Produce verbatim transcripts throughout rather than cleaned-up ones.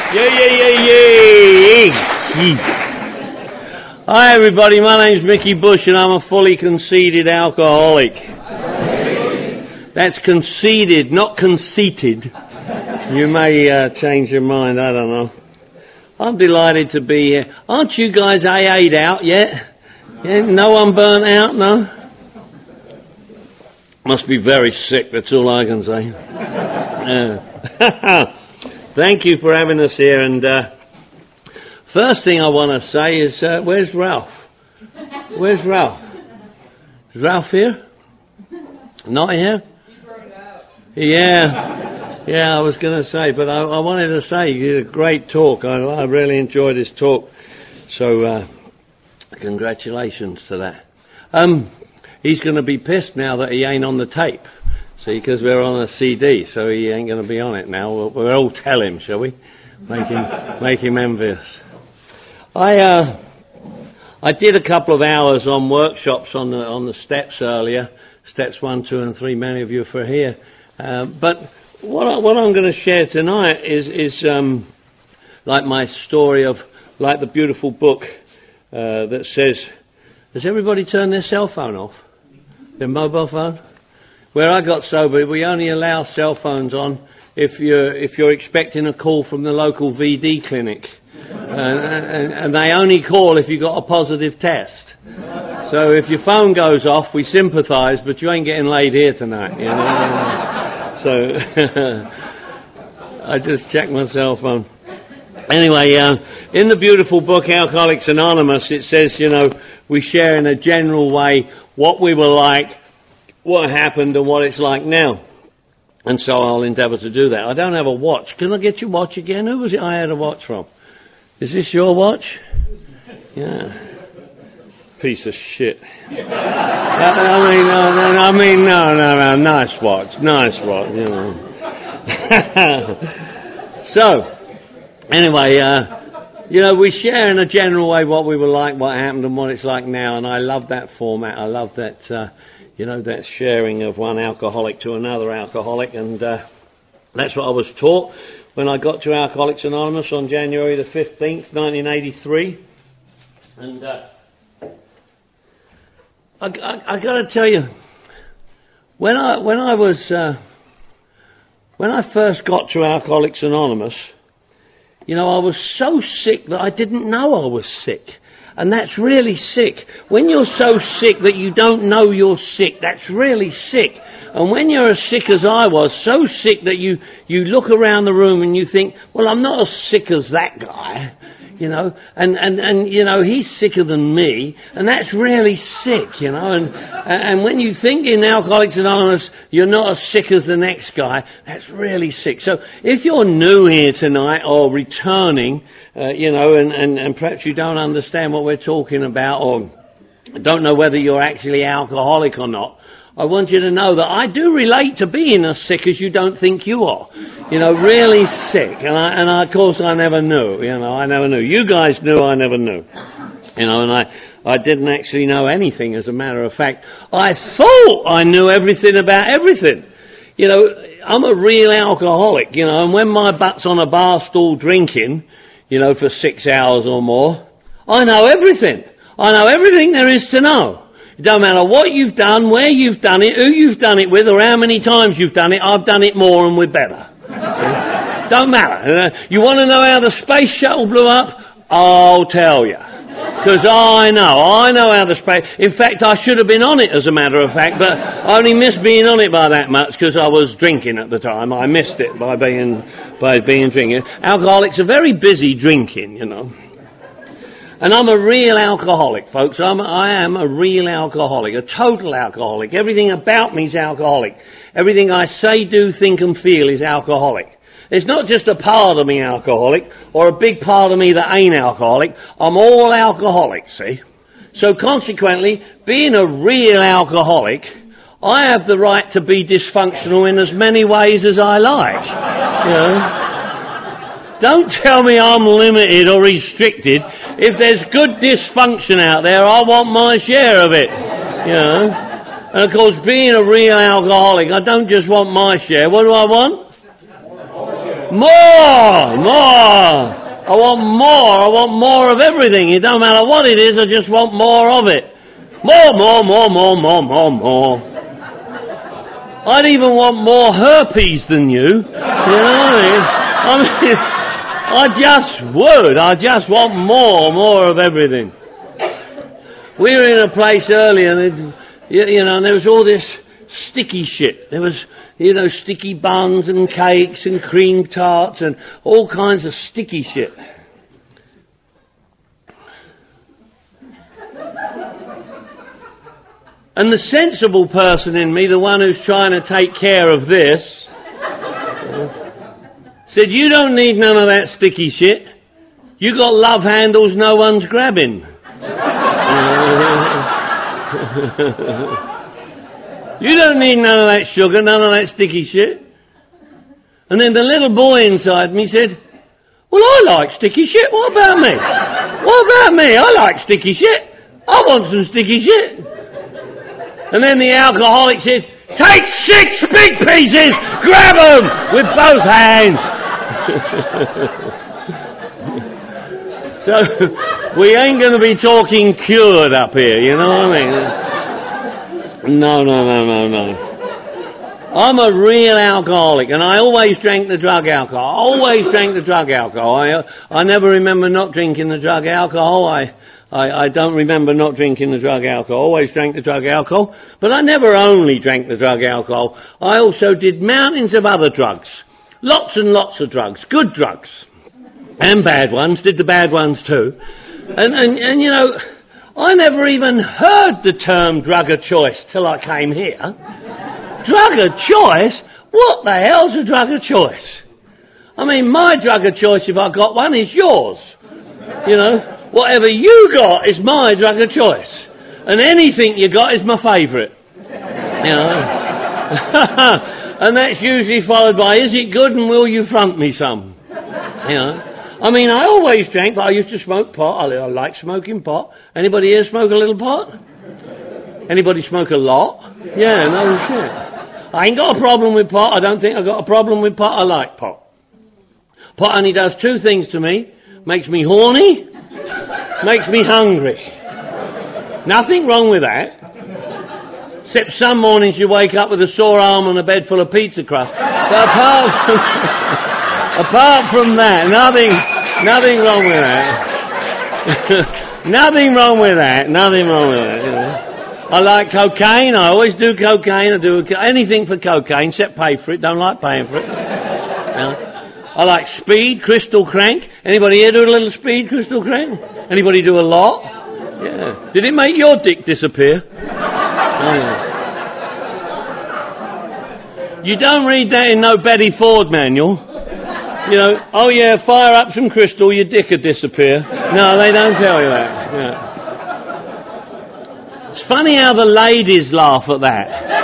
Yeah, yeah, yeah, yeah. Hi, everybody. My name's Mickey Bush, and I'm a fully conceited alcoholic. That's conceited, not conceited. You may uh, change your mind. I don't know. I'm delighted to be here. Aren't you guys A A'd out yet? Yeah, no one burnt out, no? Must be very sick, that's all I can say. Uh, thank you for having us here. And uh, first thing I want to say is, uh, where's Ralph? Where's Ralph? Is Ralph here? Not here? Yeah, yeah, I was going to say, but I, I wanted to say, you did a great talk. I, I really enjoyed his talk. So, uh, congratulations to that. Um, he's going to be pissed now that he ain't on the tape. See, because we're on a C D, so he ain't going to be on it now. We'll, we'll all tell him, shall we? Make him, make him envious. I, uh, I did a couple of hours on workshops on the on the steps earlier. Steps one, two, and three. Many of you are here. Uh, but what, I, what I'm going to share tonight is, is um, like my story of, like the beautiful book uh, that says, has everybody turned their cell phone off? Their mobile phone? Where I got sober, we only allow cell phones on if you're, if you're expecting a call from the local V D clinic. and, and, and they only call if you got a positive test. So if your phone goes off, we sympathise, but you ain't getting laid here tonight, you know. So, I just checked my cell phone. Anyway, uh, in the beautiful book, Alcoholics Anonymous, it says, you know, we share in a general way what we were like, what happened, and what it's like now. And so I'll endeavour to do that. I don't have a watch. Can I get your watch again? Who was it I had a watch from? Is this your watch? Yeah. Piece of shit. I mean, no, no, I mean, no, no, no, nice watch, nice watch, you know. So, anyway, uh, you know, we share in a general way what we were like, what happened, and what it's like now, and I love that format. I love that, uh, you know, that sharing of one alcoholic to another alcoholic, and uh, that's what I was taught when I got to Alcoholics Anonymous on January the fifteenth, nineteen eighty-three, and uh, I, I, I got to tell you, when I when I was uh, when I first got to Alcoholics Anonymous, you know, I was so sick that I didn't know I was sick, and that's really sick. When you're so sick that you don't know you're sick, that's really sick. And when you're as sick as I was, so sick that you you look around the room and you think, well, I'm not as sick as that guy. You know, and, and, and, you know, he's sicker than me, and that's really sick, you know, and, and when you think in Alcoholics Anonymous, you're not as sick as the next guy, that's really sick. So if you're new here tonight, or returning, uh, you know, and, and, and perhaps you don't understand what we're talking about, or don't know whether you're actually alcoholic or not, I want you to know that I do relate to being as sick as you don't think you are. You know, really sick. And, I, and I, of course, I never knew. You know, I never knew. You guys knew, I never knew. You know, and I, I didn't actually know anything, as a matter of fact. I thought I knew everything about everything. You know, I'm a real alcoholic, you know, and when my butt's on a bar stool drinking, you know, for six hours or more, I know everything. I know everything there is to know. It don't matter what you've done, where you've done it, who you've done it with, or how many times you've done it. I've done it more and we're better. Don't matter. You want to know how the space shuttle blew up? I'll tell you. Because I know. I know how the space... In fact, I should have been on it, as a matter of fact, but I only missed being on it by that much because I was drinking at the time. I missed it by being, by being drinking. Alcoholics are very busy drinking, you know. And I'm a real alcoholic, folks. I'm, I am a real alcoholic, a total alcoholic. Everything about me is alcoholic. Everything I say, do, think and feel is alcoholic. It's not just a part of me alcoholic, or a big part of me that ain't alcoholic. I'm all alcoholic, see? So consequently, being a real alcoholic, I have the right to be dysfunctional in as many ways as I like. You know? Don't tell me I'm limited or restricted. If there's good dysfunction out there, I want my share of it. You know? And of course, being a real alcoholic, I don't just want my share. What do I want? More, more. I want more. I want more of everything. It don't matter what it is, I just want more of it. More, more, more, more, more, more, more. I'd even want more herpes than you. You know what I mean? I mean, I just would. I just want more, more of everything. We were in a place earlier, and it, you know, and there was all this sticky shit. There was, you know, sticky buns and cakes and cream tarts and all kinds of sticky shit. And the sensible person in me, the one who's trying to take care of this, said, you don't need none of that sticky shit. You got love handles no one's grabbing. You don't need none of that sugar, none of that sticky shit. And then the little boy inside me said, well, I like sticky shit. What about me? What about me? I like sticky shit. I want some sticky shit. And then the alcoholic said, take six big pieces, grab them with both hands. So we ain't going to be talking cured up here, you know what I mean? No, no, no, no, no. I'm a real alcoholic, and I always drank the drug alcohol. I always drank the drug alcohol. I, I never remember not drinking the drug alcohol. I, I, I don't remember not drinking the drug alcohol. I always drank the drug alcohol. But I never only drank the drug alcohol. I also did mountains of other drugs. Lots and lots of drugs. Good drugs. And bad ones. Did the bad ones too. And, and, and you know, I never even heard the term drug of choice till I came here. Drug of choice? What the hell's a drug of choice? I mean, my drug of choice, if I got one, is yours. You know, whatever you got is my drug of choice. And anything you got is my favourite. You know. And that's usually followed by, is it good and will you front me some? You know. I mean, I always drank, but I used to smoke pot. I, I like smoking pot. Anybody here smoke a little pot? Anybody smoke a lot? Yeah, no shit. I ain't got a problem with pot. I don't think I've got a problem with pot. I like pot. Pot only does two things to me. Makes me horny, makes me hungry. Nothing wrong with that. Except some mornings you wake up with a sore arm and a bed full of pizza crust. But apart from, apart from that, nothing, nothing wrong with that. Nothing wrong with that. Nothing wrong with that. You know. I like cocaine. I always do cocaine. I do anything for cocaine, except pay for it. Don't like paying for it. You know. I like speed, crystal crank. Anybody here do a little speed, crystal crank? Anybody do a lot? Yeah. Did it make your dick disappear? Oh, yeah. You don't read that in no Betty Ford manual. You know, oh yeah, fire up some crystal, your dick will disappear. No, they don't tell you that. Yeah. It's funny how the ladies laugh at that.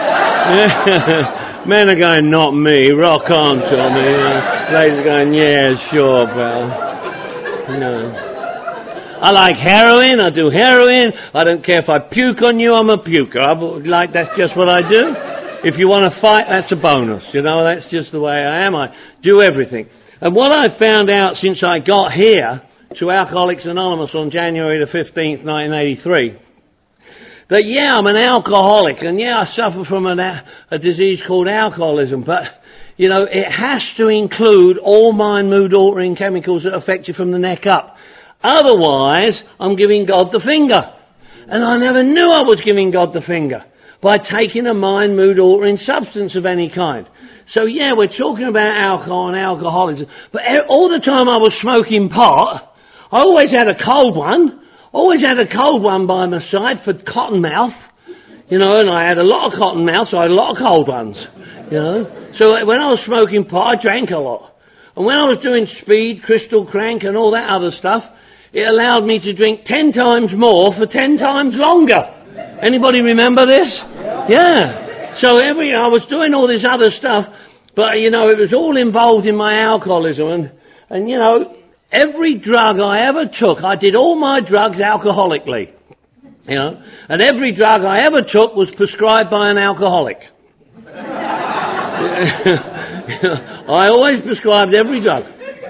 Men are going, not me, rock on, Tommy. Ladies are going, yeah, sure, pal. No. I like heroin, I do heroin. I don't care if I puke on you, I'm a puker. I like, that's just what I do. If you want to fight, that's a bonus. You know, that's just the way I am. I do everything. And what I found out since I got here to Alcoholics Anonymous on January the fifteenth, nineteen eighty-three, that, yeah, I'm an alcoholic, and, yeah, I suffer from an, a disease called alcoholism, but, you know, it has to include all mind, mood-altering chemicals that affect you from the neck up. Otherwise, I'm giving God the finger. And I never knew I was giving God the finger by taking a mind, mood-altering substance of any kind. So, yeah, we're talking about alcohol and alcoholism, but all the time I was smoking pot, I always had a cold one. Always had a cold one by my side for cotton mouth, you know, and I had a lot of cotton mouth, so I had a lot of cold ones, you know. So when I was smoking pot, I drank a lot. And when I was doing speed, crystal crank and all that other stuff, it allowed me to drink ten times more for ten times longer. Anybody remember this? Yeah. So every, I was doing all this other stuff, but, you know, it was all involved in my alcoholism. And, and you know, every drug I ever took, I did all my drugs alcoholically, you know, and every drug I ever took was prescribed by an alcoholic. I always prescribed every drug.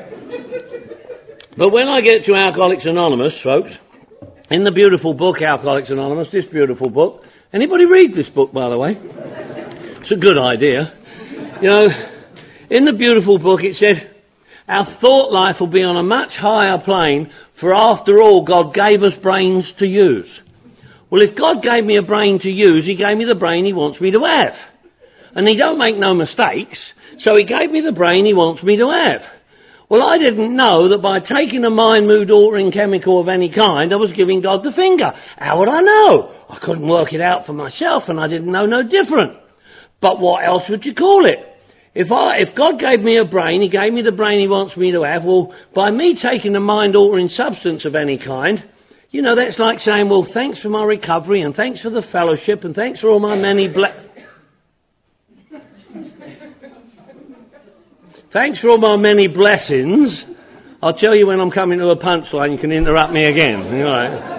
But when I get to Alcoholics Anonymous, folks, in the beautiful book, Alcoholics Anonymous, this beautiful book, anybody read this book, by the way? It's a good idea. You know, in the beautiful book it said, our thought life will be on a much higher plane, for after all, God gave us brains to use. Well, if God gave me a brain to use, he gave me the brain he wants me to have. And he don't make no mistakes, so he gave me the brain he wants me to have. Well, I didn't know that by taking a mind, mood altering chemical of any kind, I was giving God the finger. How would I know? I couldn't work it out for myself, and I didn't know no different. But what else would you call it? If I, if God gave me a brain, he gave me the brain he wants me to have, well, by me taking a mind-altering substance of any kind, you know, that's like saying, well, thanks for my recovery, and thanks for the fellowship, and thanks for all my many ble- Thanks for all my many blessings. I'll tell you when I'm coming to a punchline, you can interrupt me again. All right.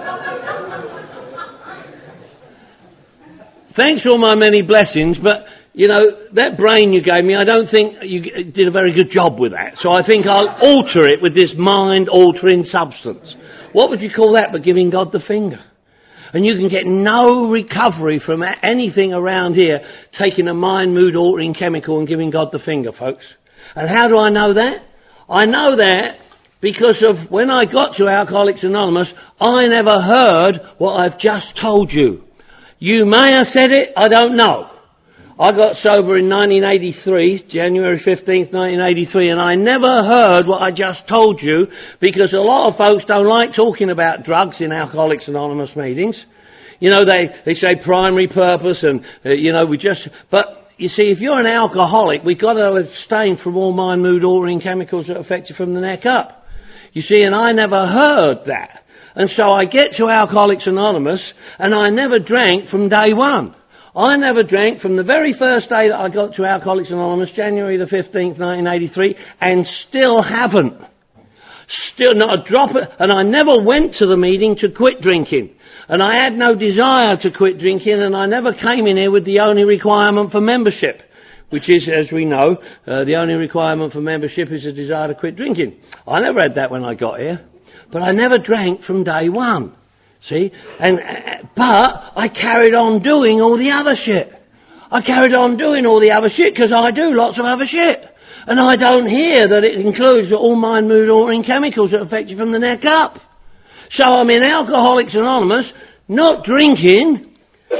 Thanks for all my many blessings, but, you know, that brain you gave me, I don't think you did a very good job with that. So I think I'll alter it with this mind-altering substance. What would you call that but giving God the finger? And you can get no recovery from anything around here taking a mind, mood-altering chemical and giving God the finger, folks. And how do I know that? I know that because of when I got to Alcoholics Anonymous, I never heard what I've just told you. You may have said it, I don't know. I got sober in nineteen eighty-three, January fifteenth, nineteen eighty-three, and I never heard what I just told you because a lot of folks don't like talking about drugs in Alcoholics Anonymous meetings. You know, they, they say primary purpose and, uh, you know, we just... But, you see, if you're an alcoholic, we've got to abstain from all mind, mood altering chemicals that affect you from the neck up. You see, and I never heard that. And so I get to Alcoholics Anonymous, and I never drank from day one. I never drank from the very first day that I got to Alcoholics Anonymous, January the fifteenth, nineteen eighty-three, and still haven't. Still not a drop of, and I never went to the meeting to quit drinking. And I had no desire to quit drinking, and I never came in here with the only requirement for membership, which is, as we know, uh, the only requirement for membership is a desire to quit drinking. I never had that when I got here, but I never drank from day one. See? And, uh, but I carried on doing all the other shit. I carried on doing all the other shit because I do lots of other shit. And I don't hear that it includes all mind, mood altering chemicals that affect you from the neck up. So I'm in Alcoholics Anonymous, not drinking,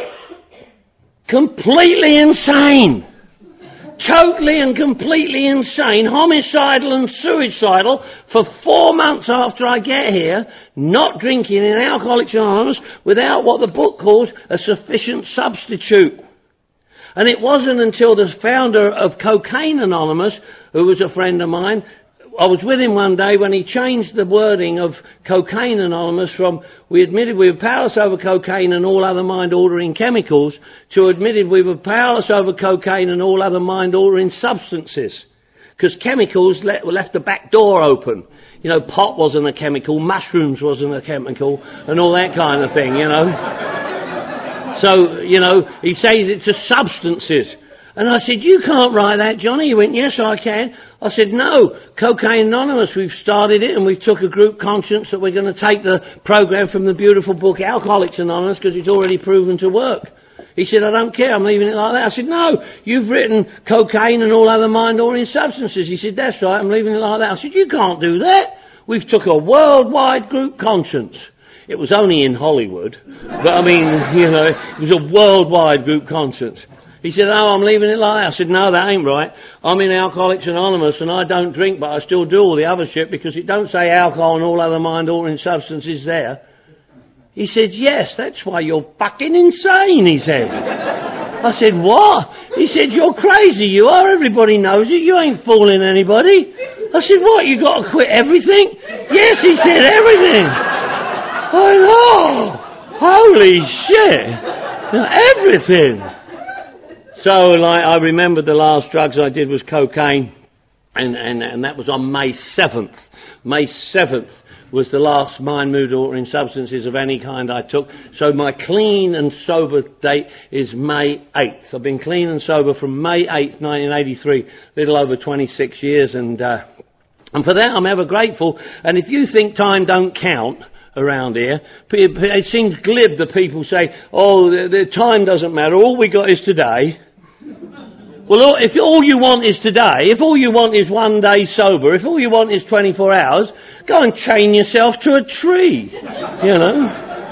completely insane. Totally and completely insane, homicidal and suicidal for four months after I get here, not drinking in Alcoholics Anonymous without what the book calls a sufficient substitute. And it wasn't until the founder of Cocaine Anonymous, who was a friend of mine, I was with him one day when he changed the wording of Cocaine Anonymous from we admitted we were powerless over cocaine and all other mind-altering chemicals to admitted we were powerless over cocaine and all other mind-altering substances. Because chemicals let, left the back door open. You know, pot wasn't a chemical, mushrooms wasn't a chemical, and all that kind of thing, you know. So, you know, he says it's a substances. And I said, you can't write that, Johnny. He went, yes, I can. I said, no, Cocaine Anonymous, we've started it and we've took a group conscience that we're going to take the program from the beautiful book Alcoholics Anonymous because it's already proven to work. He said, I don't care, I'm leaving it like that. I said, no, you've written cocaine and all other mind-altering substances. He said, that's right, I'm leaving it like that. I said, you can't do that. We've took a worldwide group conscience. It was only in Hollywood, but I mean, you know, it was a worldwide group conscience. He said, oh, I'm leaving it like that. I said, no, that ain't right. I'm in Alcoholics Anonymous and I don't drink, but I still do all the other shit because it don't say alcohol and all other mind-altering substances there. He said, yes, that's why you're fucking insane, he said. I said, what? He said, you're crazy, you are. Everybody knows it. You ain't fooling anybody. I said, what, you got to quit everything? Yes, he said, everything. I know. Holy shit. Everything. So, like, I remember the last drugs I did was cocaine, and, and, and that was on May seventh. May seventh was the last mind, mood altering substances of any kind I took. So my clean and sober date is May eighth. I've been clean and sober from May eighth, nineteen eighty-three, a little over twenty-six years, and uh, and for that I'm ever grateful. And if you think time don't count around here, it seems glib that people say, oh, the, the time doesn't matter, all we got is today. Well, if all you want is today, if all you want is one day sober, if all you want is twenty-four hours, go and chain yourself to a tree, you know.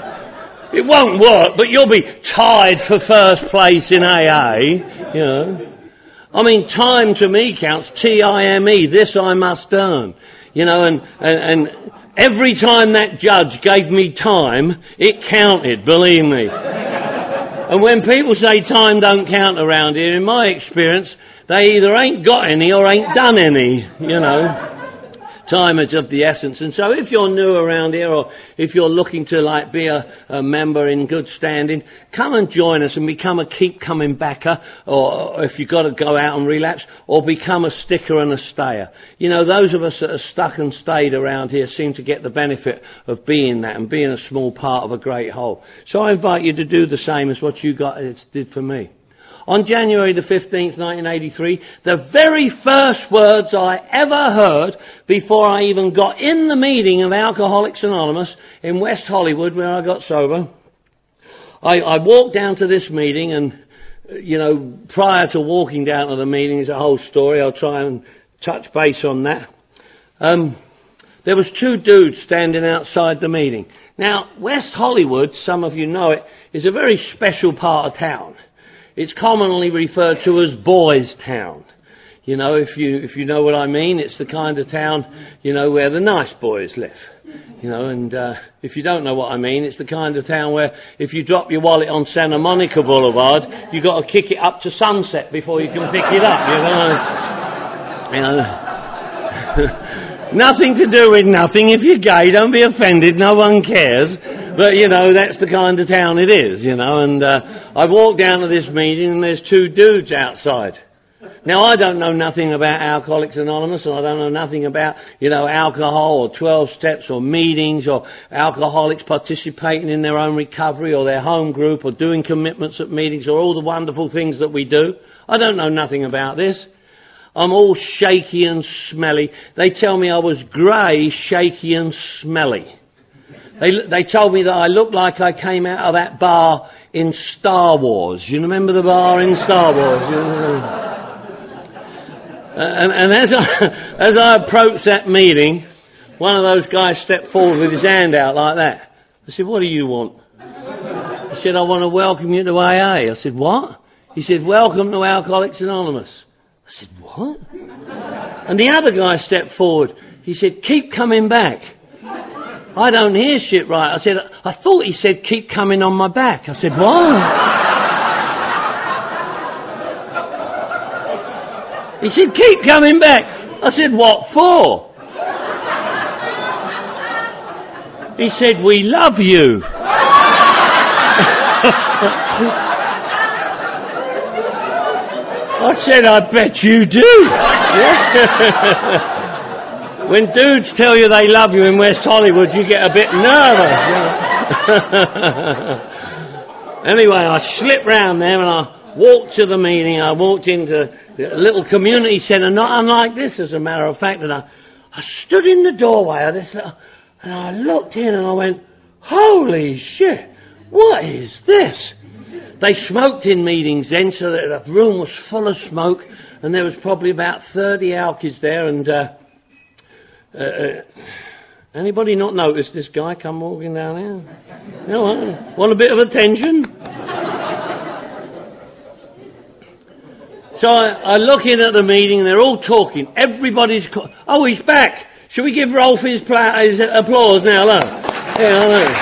It won't work, but you'll be tied for first place in A A, you know. I mean, time to me counts, T I M E, this I must earn, you know, and, and, and every time that judge gave me time, it counted, believe me. And when people say time don't count around here, in my experience, they either ain't got any or ain't done any, you know. Time is of the essence. And so if you're new around here, or if you're looking to like be a, a member in good standing, come and join us and become a keep coming backer, or, or if you've got to go out and relapse, or become a sticker and a stayer. You know, those of us that are stuck and stayed around here seem to get the benefit of being that and being a small part of a great whole. So I invite you to do the same as what you guys did for me. On January the fifteenth, nineteen eighty-three, the very first words I ever heard before I even got in the meeting of Alcoholics Anonymous in West Hollywood, where I got sober, I, I walked down to this meeting, and, you know, prior to walking down to the meeting is a whole story. I'll try and touch base on that. Um, there was two dudes standing outside the meeting. Now, West Hollywood, some of you know it, is a very special part of town. It's commonly referred to as Boys Town. You know, if you if you know what I mean, it's the kind of town, you know, where the nice boys live. You know, and uh, if you don't know what I mean, it's the kind of town where if you drop your wallet on Santa Monica Boulevard, you've got to kick it up to Sunset before you can pick it up, you know. You know. Nothing to do with nothing. If you're gay, don't be offended, no one cares. But, you know, that's the kind of town it is, you know. And uh, I walked down to this meeting and there's two dudes outside. Now, I don't know nothing about Alcoholics Anonymous, and I don't know nothing about, you know, alcohol or twelve steps or meetings or alcoholics participating in their own recovery or their home group or doing commitments at meetings or all the wonderful things that we do. I don't know nothing about this. I'm all shaky and smelly. They tell me I was grey, shaky and smelly. They they told me that I looked like I came out of that bar in Star Wars. You remember the bar in Star Wars? You know? and, and as I as I approached that meeting, one of those guys stepped forward with his hand out like that. I said, "What do you want?" He said, "I want to welcome you to A A." I said, "What?" He said, "Welcome to Alcoholics Anonymous." I said, "What?" And the other guy stepped forward. He said, "Keep coming back." I don't hear shit right. I said, I thought he said, "Keep coming on my back." I said, "What?" He said, "Keep coming back." I said, "What for?" He said, "We love you." I said, "I bet you do." When dudes tell you they love you in West Hollywood, you get a bit nervous. You know? Anyway, I slipped round there and I walked to the meeting. I walked into a little community centre, not unlike this, as a matter of fact, and I, I stood in the doorway of this little, and I looked in and I went, "Holy shit, what is this?" They smoked in meetings then, so that the room was full of smoke, and there was probably about thirty alkies there, and uh, uh, uh, anybody not noticed this guy come walking down here? You know what? Want a bit of attention? So I, I look in at the meeting, and they're all talking. Everybody's... Co- oh, he's back. Shall we give Rolf his, pla- his applause now? Look. Yeah, I know.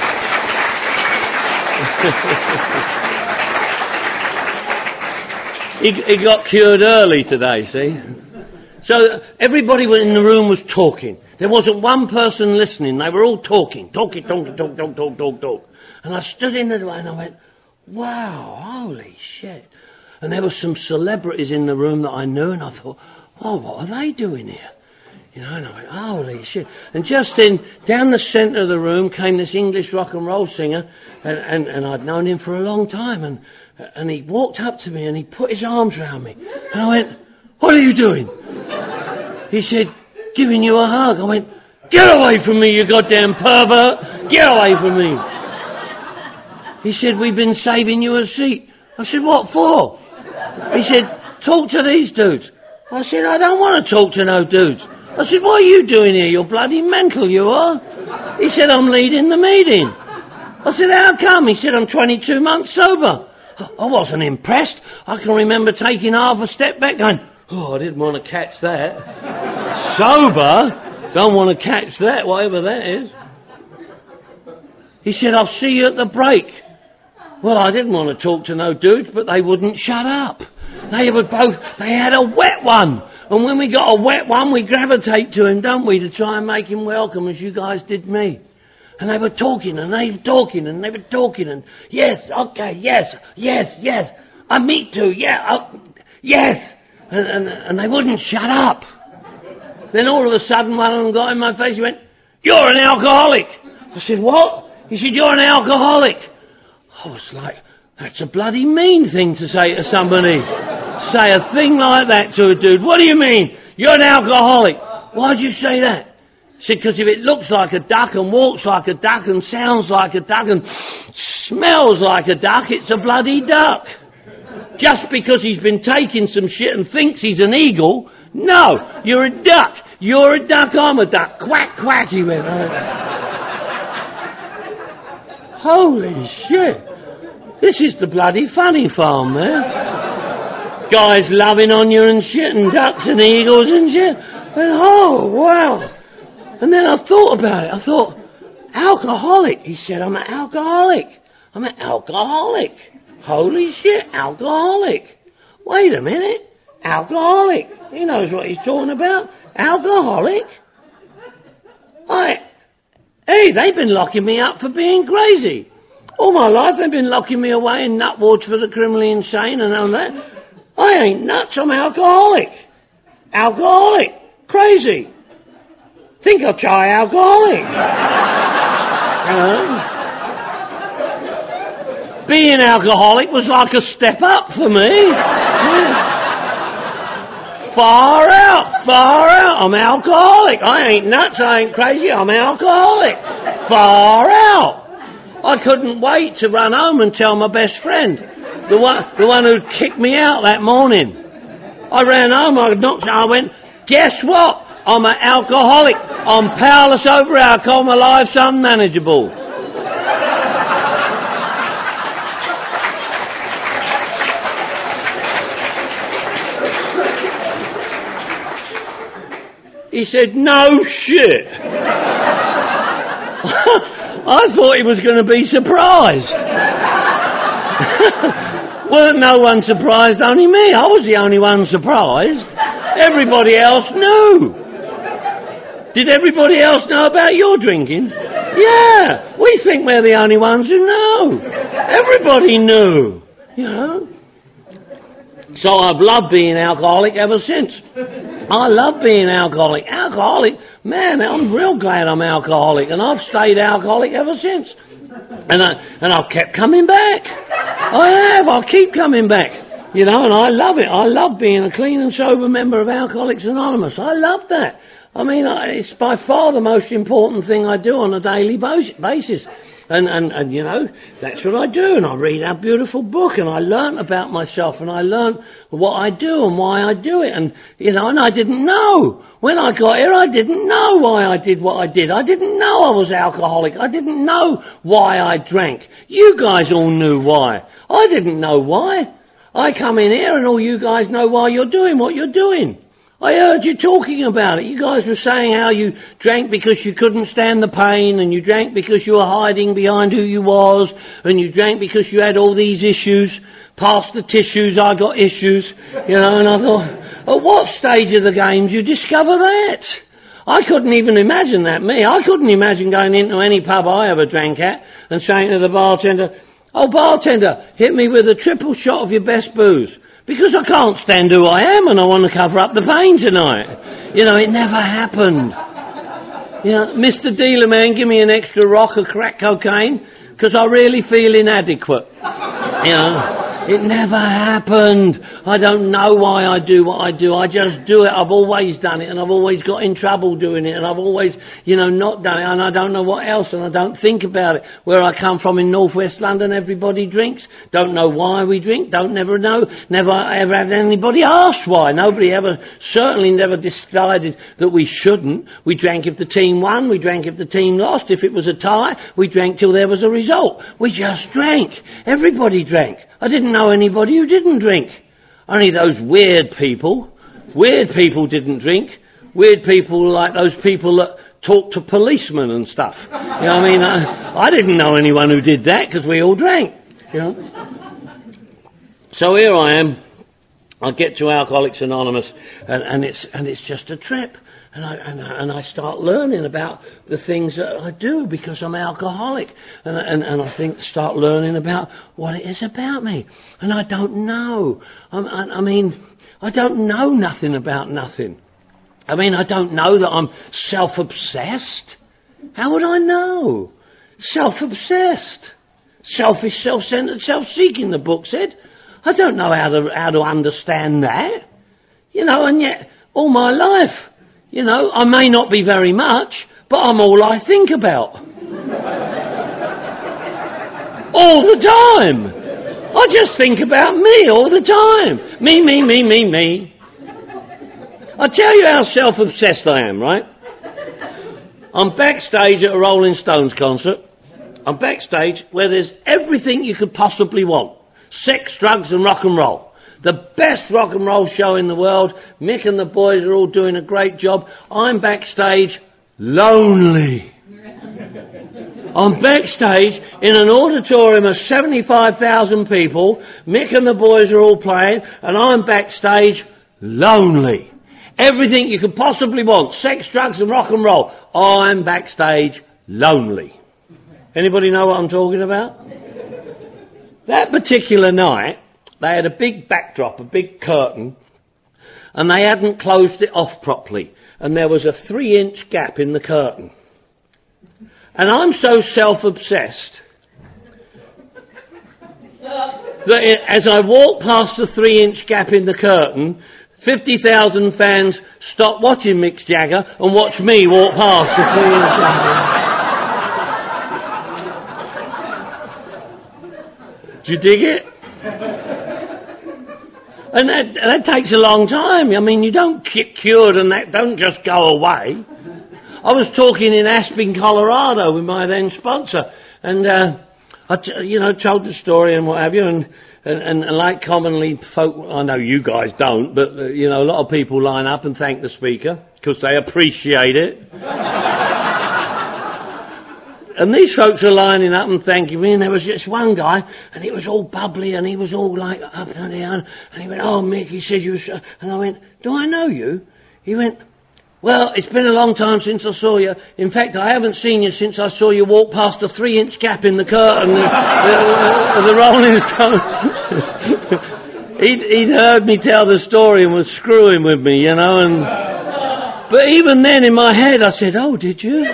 he, he got cured early today, see? So everybody in the room was talking. There wasn't one person listening. They were all talking. Talking, talking, talk, talk, talk, talk, talk. And I stood in the door and I went, "Wow, holy shit." And there were some celebrities in the room that I knew, and I thought, "Oh, what are they doing here?" You know, and I went, holy shit. And just then, down the centre of the room came this English rock and roll singer, and, and, and I'd known him for a long time, and and he walked up to me and he put his arms around me. And I went, what are you doing? He said, giving you a hug. I went, get away from me, you goddamn pervert! Get away from me! He said, we've been saving you a seat. I said, what for? He said, talk to these dudes. I said, I don't want to talk to no dudes. I said, what are you doing here? You're bloody mental, you are. He said, I'm leading the meeting. I said, how come? He said, I'm twenty-two months sober. I wasn't impressed. I can remember taking half a step back going, oh, I didn't want to catch that. Sober? Don't want to catch that, whatever that is. He said, I'll see you at the break. Well, I didn't want to talk to no dudes, but they wouldn't shut up. They were both, they had a wet one. And when we got a wet one, we gravitate to him, don't we, to try and make him welcome as you guys did me. And they were talking, and they were talking, and they were talking, and yes, okay, yes, yes, yes, uh, me too, yeah, uh, yes. And, and, and they wouldn't shut up. Then all of a sudden, one of them got in my face, he went, you're an alcoholic. I said, what? He said, you're an alcoholic. I was like, that's a bloody mean thing to say to somebody. Say a thing like that to a dude. What do you mean? You're an alcoholic. Why'd you say that? He said, because if it looks like a duck and walks like a duck and sounds like a duck and smells like a duck, it's a bloody duck. Just because he's been taking some shit and thinks he's an eagle, no, you're a duck. You're a duck, I'm a duck. Quack, quack, he went. Holy shit. This is the bloody funny farm, man. Guys loving on you and shit, and ducks and eagles and shit. And oh, wow. And then I thought about it. I thought, alcoholic. He said, I'm an alcoholic. I'm an alcoholic. Holy shit, alcoholic. Wait a minute. Alcoholic. He knows what he's talking about. Alcoholic. I, hey, they've been locking me up for being crazy. All my life they've been locking me away in nut wards for the criminally insane and all that. I ain't nuts, I'm alcoholic. Alcoholic. Crazy. Think I'll try alcoholic. You know? Being alcoholic was like a step up for me. Yeah. Far out, far out. I'm alcoholic. I ain't nuts, I ain't crazy, I'm alcoholic. Far out. I couldn't wait to run home and tell my best friend, the one, the one who'd kicked me out that morning. I ran home, I knocked, I went, guess what? I'm an alcoholic. I'm powerless over alcohol. My life's unmanageable. He said, no shit. I thought he was going to be surprised. Weren't no one surprised, only me. I was the only one surprised. Everybody else knew. Did everybody else know about your drinking? Yeah, we think we're the only ones who know. Everybody knew, you know. So I've loved being alcoholic ever since. I love being alcoholic. Alcoholic, man, I'm real glad I'm alcoholic, and I've stayed alcoholic ever since. And I and I've kept coming back. I have. I'll keep coming back. You know, and I love it. I love being a clean and sober member of Alcoholics Anonymous. I love that. I mean, it's by far the most important thing I do on a daily basis. And, and, and, you know, that's what I do. And I read a beautiful book, and I learn about myself, and I learn what I do and why I do it. And, you know, and I didn't know. When I got here, I didn't know why I did what I did. I didn't know I was alcoholic. I didn't know why I drank. You guys all knew why. I didn't know why. I come in here, and all you guys know why you're doing what you're doing. I heard you talking about it. You guys were saying how you drank because you couldn't stand the pain, and you drank because you were hiding behind who you was, and you drank because you had all these issues. Past the tissues, I got issues, you know, and I thought, at what stage of the game do you discover that? I couldn't even imagine that, me. I couldn't imagine going into any pub I ever drank at and saying to the bartender, oh, bartender, hit me with a triple shot of your best booze. Because I can't stand who I am and I want to cover up the pain tonight. You know, it never happened. You know, Mister Dealer Man, give me an extra rock of crack cocaine because I really feel inadequate. You know. It never happened. I don't know why I do what I do. I just do it. I've always done it, and I've always got in trouble doing it, and I've always, you know, not done it, and I don't know what else, and I don't think about it. Where I come from in northwest London, everybody drinks. Don't know why we drink. Don't never know. Never ever had anybody ask why. Nobody ever, certainly never decided that we shouldn't. We drank if the team won. We drank if the team lost. If it was a tie, we drank till there was a result. We just drank. Everybody drank. I didn't know anybody who didn't drink. Only those weird people. Weird people didn't drink. Weird people like those people that talk to policemen and stuff. You know what I mean? I, I didn't know anyone who did that because we all drank. You know? So here I am. I get to Alcoholics Anonymous and, and it's and it's just a trip. And I, and, I, and I start learning about the things that I do because I'm alcoholic. And, and, and I think start learning about what it is about me. And I don't know. I, I, I mean, I don't know nothing about nothing. I mean, I don't know that I'm self-obsessed. How would I know? Self-obsessed. Selfish, self-centered, self-seeking, the book said. I don't know how to, how to understand that. You know, and yet all my life, you know, I may not be very much, but I'm all I think about. All the time. I just think about me all the time. Me, me, me, me, me. I'll tell you how self-obsessed I am, right? I'm backstage at a Rolling Stones concert. I'm backstage where there's everything you could possibly want. Sex, drugs and rock and roll. The best rock and roll show in the world. Mick and the boys are all doing a great job. I'm backstage lonely. I'm backstage in an auditorium of seventy-five thousand people. Mick and the boys are all playing and I'm backstage lonely. Everything you could possibly want. Sex, drugs and rock and roll. I'm backstage lonely. Anybody know what I'm talking about? That particular night, they had a big backdrop, a big curtain, and they hadn't closed it off properly. And there was a three-inch gap in the curtain. And I'm so self-obsessed that as I walk past the three-inch gap in the curtain, fifty thousand fans stop watching Mick Jagger and watch me walk past the three-inch gap. Do you dig it? And that, that takes a long time. I mean, you don't get cured and that don't just go away. I was talking in Aspen, Colorado with my then sponsor, and uh, I, t- you know, told the story and what have you, and, and, and like commonly folk, I know you guys don't, but uh, you know, a lot of people line up and thank the speaker because they appreciate it. And these folks are lining up and thanking me, and there was just one guy, and he was all bubbly, and he was all like up and down, and he went, "Oh, Mick," he said, "you," so-. And I went, "Do I know you?" He went, "Well, it's been a long time since I saw you. In fact, I haven't seen you since I saw you walk past the three-inch gap in the curtain of the, the, the Rolling Stones." he'd, he'd heard me tell the story and was screwing with me, you know, and but even then in my head I said, "Oh, did you?"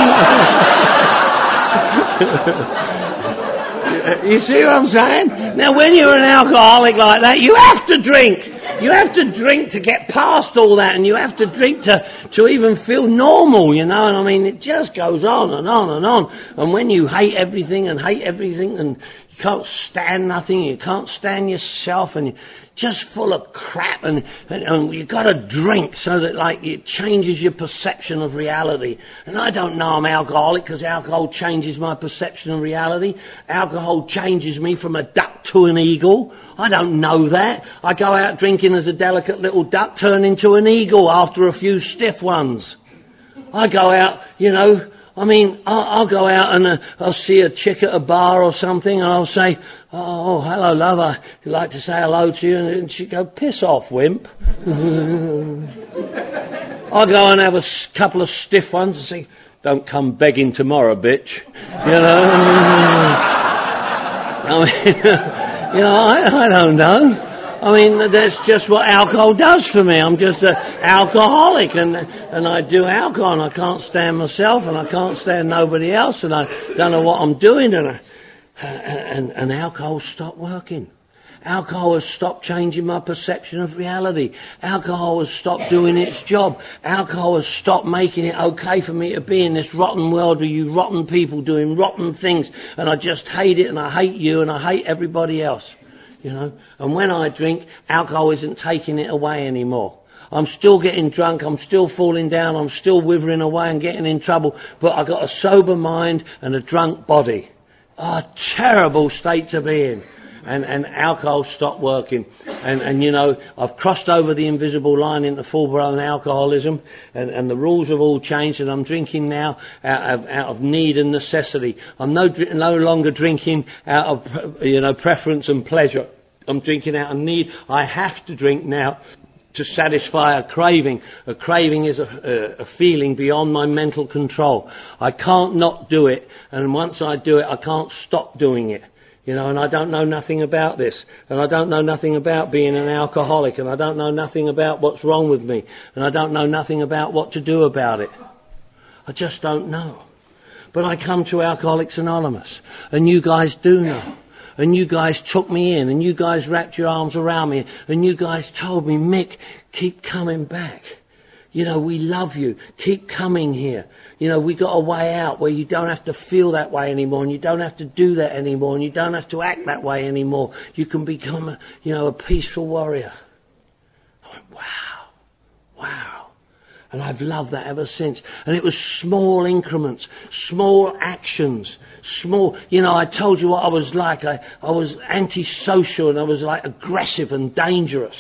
You see what I'm saying? Now, when you're an alcoholic like that, you have to drink. You have to drink to get past all that, and you have to drink to, to even feel normal, you know. And I mean, it just goes on and on and on. And when you hate everything and hate everything, and you can't stand nothing, you can't stand yourself, and you're just full of crap, and, and, and you've got to drink so that, like, it changes your perception of reality. And I don't know I'm alcoholic because alcohol changes my perception of reality. Alcohol changes me from a duck to an eagle. I don't know that. I go out drinking as a delicate little duck, turn into an eagle after a few stiff ones. I go out, you know, I mean, I'll, I'll go out and uh, I'll see a chick at a bar or something, and I'll say, "Oh, hello, love, I'd like to say hello to you," and she'd go, "Piss off, wimp." I'll go and have a couple of stiff ones and say, "Don't come begging tomorrow, bitch." You know? I mean, you know, I, I don't know. I mean, that's just what alcohol does for me. I'm just an alcoholic, and and I do alcohol, and I can't stand myself, and I can't stand nobody else, and I don't know what I'm doing, and I, and, and alcohol stopped working. Alcohol has stopped changing my perception of reality. Alcohol has stopped doing its job. Alcohol has stopped making it okay for me to be in this rotten world with you rotten people doing rotten things, and I just hate it, and I hate you, and I hate everybody else. You know, and when I drink, alcohol isn't taking it away anymore. I'm still getting drunk, I'm still falling down, I'm still withering away and getting in trouble, but I've got a sober mind and a drunk body. A terrible state to be in. And, and alcohol stopped working. And, and, you know, I've crossed over the invisible line into full-blown alcoholism, and, and the rules have all changed, and I'm drinking now out of, out of need and necessity. I'm no, no longer drinking out of, you know, preference and pleasure. I'm drinking out of need. I have to drink now to satisfy a craving. A craving is a, a, a feeling beyond my mental control. I can't not do it, and once I do it, I can't stop doing it. You know, and I don't know nothing about this, and I don't know nothing about being an alcoholic, and I don't know nothing about what's wrong with me, and I don't know nothing about what to do about it. I just don't know. But I come to Alcoholics Anonymous, and you guys do know. And you guys took me in, and you guys wrapped your arms around me, and you guys told me, Mick, keep coming back. You know, we love you. Keep coming here. You know, we got a way out where you don't have to feel that way anymore, and you don't have to do that anymore, and you don't have to act that way anymore. You can become, a, you know, a peaceful warrior. I went, wow, wow. And I've loved that ever since. And it was small increments, small actions, small, you know, I told you what I was like. I, I was antisocial, and I was like aggressive and dangerous.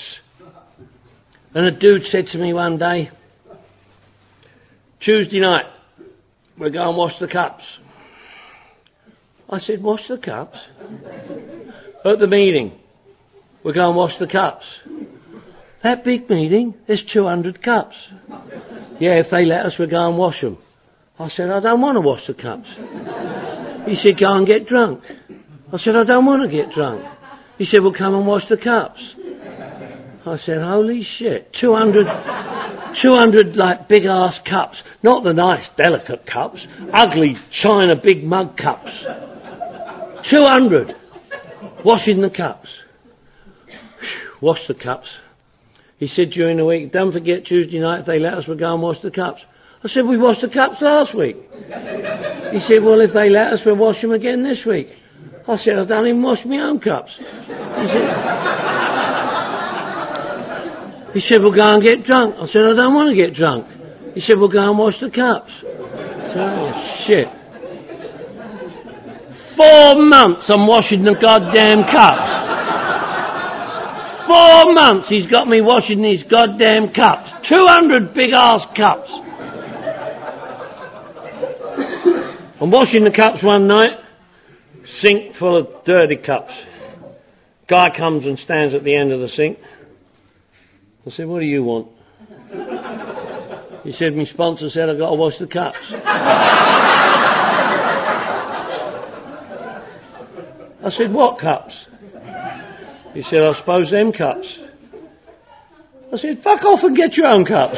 And a dude said to me one day, Tuesday night, we're going to wash the cups. I said, wash the cups? At the meeting, we're going to wash the cups. That big meeting, there's two hundred cups. Yeah, if they let us, we're going to wash them. I said, I don't want to wash the cups. He said, go and get drunk. I said, I don't want to get drunk. He said, well, come and wash the cups. I said, holy shit, two hundred, two hundred like big ass cups, not the nice delicate cups, ugly china big mug cups. two hundred, washing the cups. Wash the cups. He said during the week, don't forget Tuesday night if they let us, we'll go and wash the cups. I said, we washed the cups last week. He said, well, if they let us, we'll wash them again this week. I said, I don't even wash my own cups. He said, He said, we'll go and get drunk. I said, I don't want to get drunk. He said, we'll go and wash the cups. I said, oh, shit. Four months I'm washing the goddamn cups. Four months he's got me washing these goddamn cups. two hundred big-ass cups. I'm washing the cups one night. Sink full of dirty cups. Guy comes and stands at the end of the sink. I said, what do you want? He said, my sponsor said I've got to wash the cups. I said, what cups? He said, I suppose them cups. I said, fuck off and get your own cups.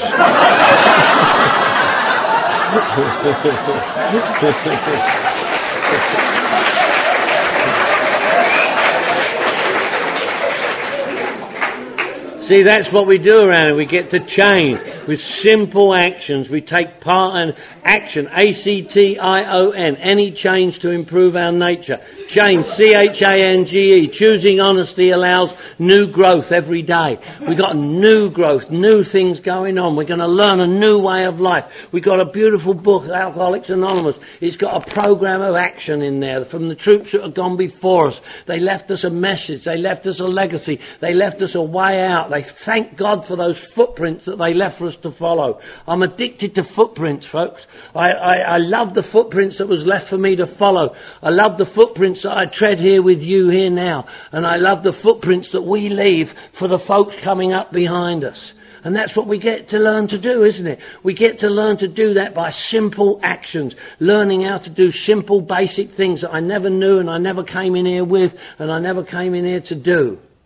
See, that's what we do around here. We get to change with simple actions. We take part in action, A C T I O N, any change to improve our nature. Change, C H A N G E. Choosing honesty allows new growth every day. We've got new growth, new things going on. We're going to learn a new way of life. We've got a beautiful book, Alcoholics Anonymous. It's got a program of action in there from the troops that have gone before us. They left us a message. They left us a legacy. They left us a way out. They thank God for those footprints that they left for us to follow. I'm addicted to footprints, folks. I, I, I love the footprints that was left for me to follow. I love the footprints that I tread here with you here now. And I love the footprints that we leave for the folks coming up behind us. And that's what we get to learn to do, isn't it? We get to learn to do that by simple actions. Learning how to do simple, basic things that I never knew and I never came in here with and I never came in here to do.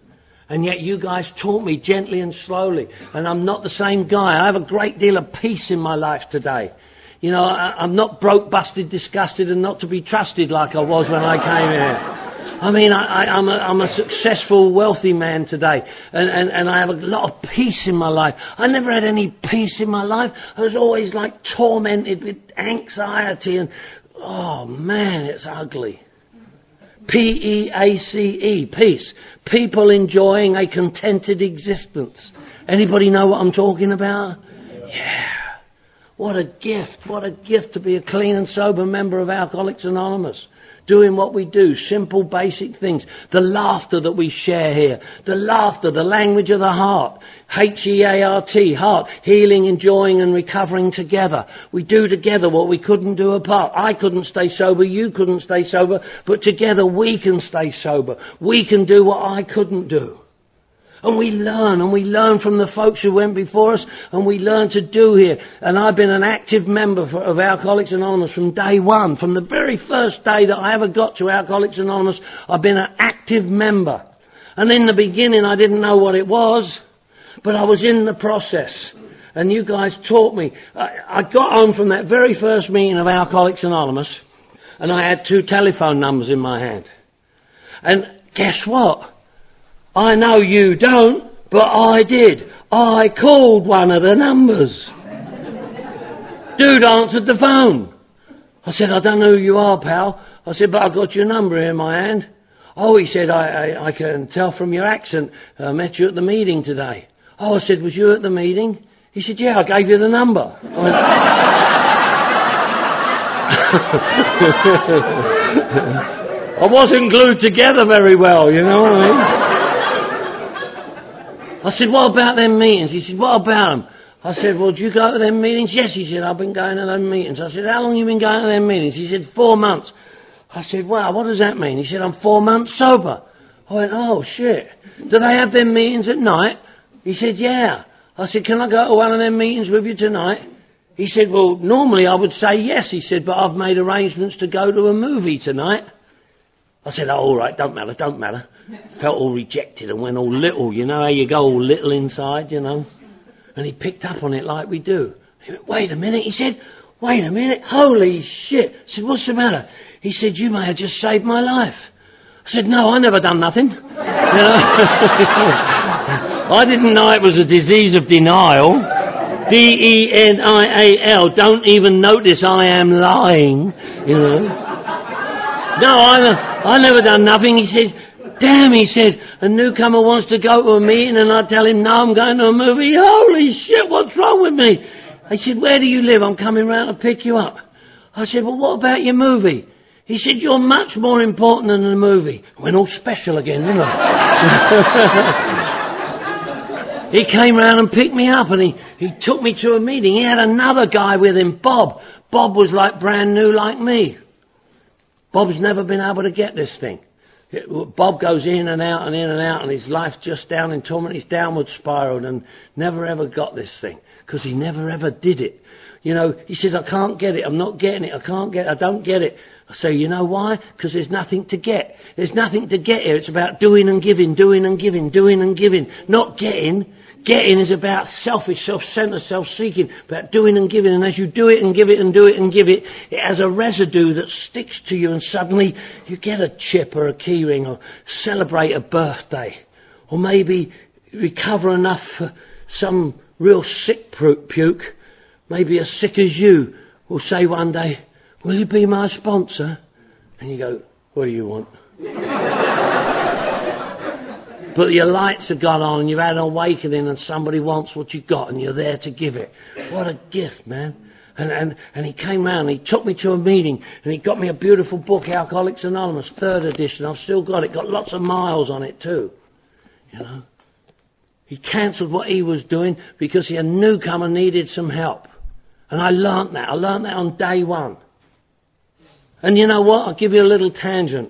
And yet you guys taught me gently and slowly. And I'm not the same guy. I have a great deal of peace in my life today. You know, I, I'm not broke, busted, disgusted and not to be trusted like I was when I came here. I mean, I, I, I'm, a, I'm a successful, wealthy man today. And, and, and I have a lot of peace in my life. I never had any peace in my life. I was always like tormented with anxiety and, oh man, it's ugly. P E A C E, peace. People enjoying a contented existence. Anybody know what I'm talking about? Yeah. What a gift. What a gift to be a clean and sober member of Alcoholics Anonymous. Doing what we do, simple, basic things. The laughter that we share here. The laughter, the language of the heart. H E A R T, heart. Healing, enjoying and recovering together. We do together what we couldn't do apart. I couldn't stay sober, you couldn't stay sober, but together we can stay sober. We can do what I couldn't do. And we learn, and we learn from the folks who went before us, and we learn to do here. And I've been an active member for, of Alcoholics Anonymous from day one. From the very first day that I ever got to Alcoholics Anonymous, I've been an active member. And in the beginning, I didn't know what it was, but I was in the process. And you guys taught me. I, I got home from that very first meeting of Alcoholics Anonymous, and I had two telephone numbers in my hand. And guess what? I know you don't, but I did. I called one of the numbers. Dude answered the phone. I said, I don't know who you are, pal. I said, but I've got your number in my hand. Oh, he said, I, I, I can tell from your accent. I met you at the meeting today. Oh, I said, was you at the meeting? He said, yeah, I gave you the number. I went, I wasn't glued together very well, you know what I mean? I said, what about them meetings? He said, what about them? I said, well, do you go to them meetings? Yes, he said, I've been going to them meetings. I said, how long have you been going to them meetings? He said, four months. I said, wow, what does that mean? He said, I'm four months sober. I went, oh, shit. Do they have them meetings at night? He said, yeah. I said, can I go to one of them meetings with you tonight? He said, well, normally I would say yes. He said, but I've made arrangements to go to a movie tonight. I said, oh, all right, don't matter, don't matter. Felt all rejected and went all little. You know how you go all little inside, you know? And he picked up on it like we do. He went, wait a minute. He said, wait a minute. Holy shit. I said, what's the matter? He said, you may have just saved my life. I said, no, I never done nothing. You know? I didn't know it was a disease of denial. D E N I A L. Don't even notice I am lying, you know? No, I, I never done nothing. He said, damn, he said, a newcomer wants to go to a meeting and I tell him, no, I'm going to a movie. Holy shit, what's wrong with me? He said, where do you live? I'm coming round to pick you up. I said, well, what about your movie? He said, you're much more important than the movie. I went all special again, didn't I? He came round and picked me up and he, he took me to a meeting. He had another guy with him, Bob. Bob was like brand new like me. Bob's never been able to get this thing. Bob goes in and out and in and out and his life's just down in torment. He's downward spiraled and never ever got this thing because he never ever did it. You know, he says, I can't get it. I'm not getting it. I can't get it. I don't get it. I say, you know why? Because there's nothing to get. There's nothing to get here. It's about doing and giving, doing and giving, doing and giving, not getting. Getting is about selfish, self-centered, self-seeking, about doing and giving. And as you do it and give it and do it and give it, it has a residue that sticks to you and suddenly you get a chip or a key ring or celebrate a birthday. Or maybe recover enough for some real sick puke, maybe as sick as you, will say one day, will you be my sponsor? And you go, what do you want? But your lights have gone on and you've had an awakening and somebody wants what you got and you're there to give it. What a gift, man. And, and, and he came round and he took me to a meeting and he got me a beautiful book, Alcoholics Anonymous, third edition. I've still got it. Got lots of miles on it too. You know. He cancelled what he was doing because he, a newcomer needed some help. And I learnt that. I learnt that on day one. And you know what? I'll give you a little tangent.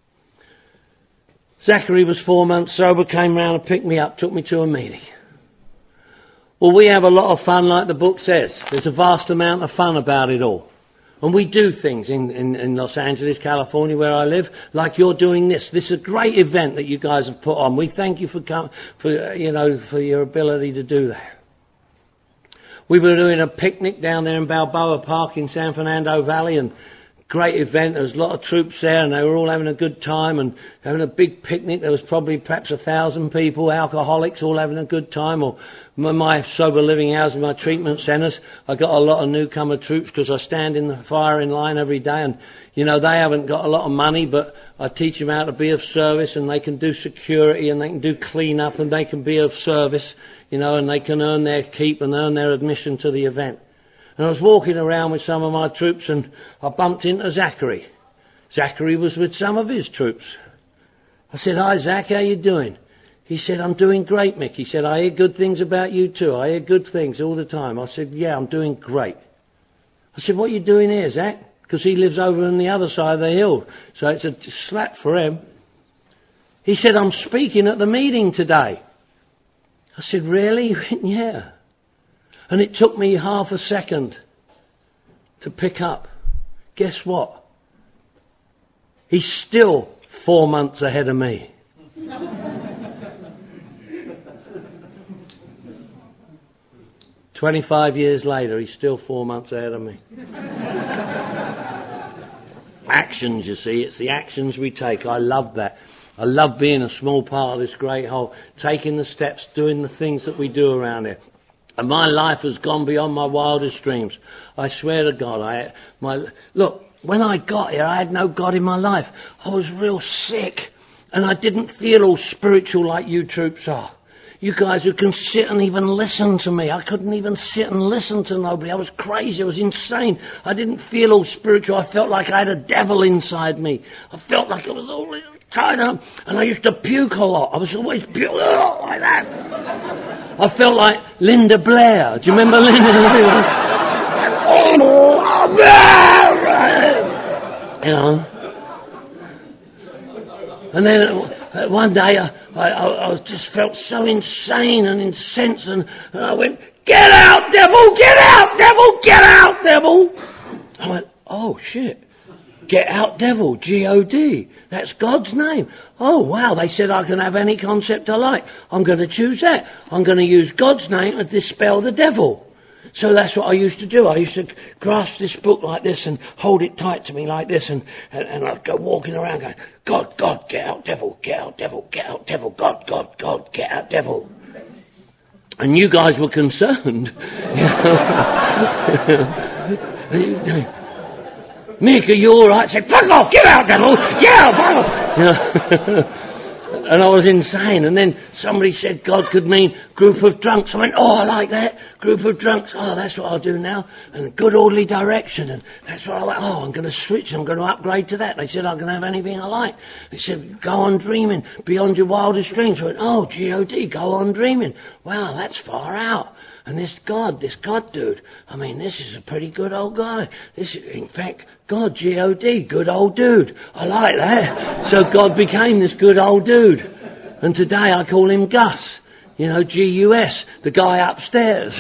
Zachary was four months sober, came round and picked me up, took me to a meeting. Well, we have a lot of fun like the book says. There's a vast amount of fun about it all. And we do things in, in, in Los Angeles, California, where I live, like you're doing this. This is a great event that you guys have put on. We thank you for, com- for you know, for your ability to do that. We were doing a picnic down there in Balboa Park in San Fernando Valley, and great event. There was a lot of troops there, and they were all having a good time and having a big picnic. There was probably perhaps a thousand people, alcoholics, all having a good time. Or my sober living house and my treatment centres, I got a lot of newcomer troops because I stand in the firing line every day, and you know they haven't got a lot of money, but I teach them how to be of service, and they can do security, and they can do clean up, and they can be of service, you know, and they can earn their keep and earn their admission to the event. And I was walking around with some of my troops, and I bumped into Zachary. Zachary was with some of his troops. I said, "Hi, Zach, how you doing?" He said, "I'm doing great, Mick." He said, "I hear good things about you too. I hear good things all the time." I said, "Yeah, I'm doing great." I said, "What are you doing here, Zach?" Because he lives over on the other side of the hill, so it's a slap for him. He said, "I'm speaking at the meeting today." I said, "Really?" He went, "Yeah." And it took me half a second to pick up. Guess what? He's still four months ahead of me. Twenty-five years later, he's still four months ahead of me. Actions, you see. It's the actions we take. I love that. I love being a small part of this great whole. Taking the steps, doing the things that we do around here. And my life has gone beyond my wildest dreams. I swear to God. I my Look, when I got here, I had no God in my life. I was real sick. And I didn't feel all spiritual like you troops are. You guys who can sit and even listen to me. I couldn't even sit and listen to nobody. I was crazy. I was insane. I didn't feel all spiritual. I felt like I had a devil inside me. I felt like I was all tied up. And I used to puke a lot. I was always puke like that. I felt like Linda Blair. Do you remember Linda Blair? You know. And then uh, one day I, I, I just felt so insane and incensed, and, and I went, "Get out, devil! Get out, devil! Get out, devil!" I went, "Oh, shit. Get out, devil, G O D. That's God's name. Oh, wow, they said I can have any concept I like. I'm going to choose that. I'm going to use God's name to dispel the devil." So that's what I used to do. I used to grasp this book like this and hold it tight to me like this, and, and, and I'd go walking around going, "God, God, get out, devil, get out, devil, get out, devil, God, God, God, get out, devil." And you guys were concerned. "Mick, are you all right?" I said, "Fuck off, get out, devil, yeah, fuck off." You know? And I was insane. And then somebody said God could mean group of drunks. I went, "Oh, I like that. Group of drunks. Oh, that's what I'll do now." And good orderly direction. And that's what I went, "Oh, I'm going to switch. I'm going to upgrade to that." They said I can have anything I like. They said, "Go on dreaming beyond your wildest dreams." I went, "Oh, G O D, go on dreaming. Wow, that's far out." And this God, this God dude, I mean, this is a pretty good old guy. This is, in fact, God, G O D, good old dude. I like that. So God became this good old dude. And today I call him Gus. You know, G U S, the guy upstairs.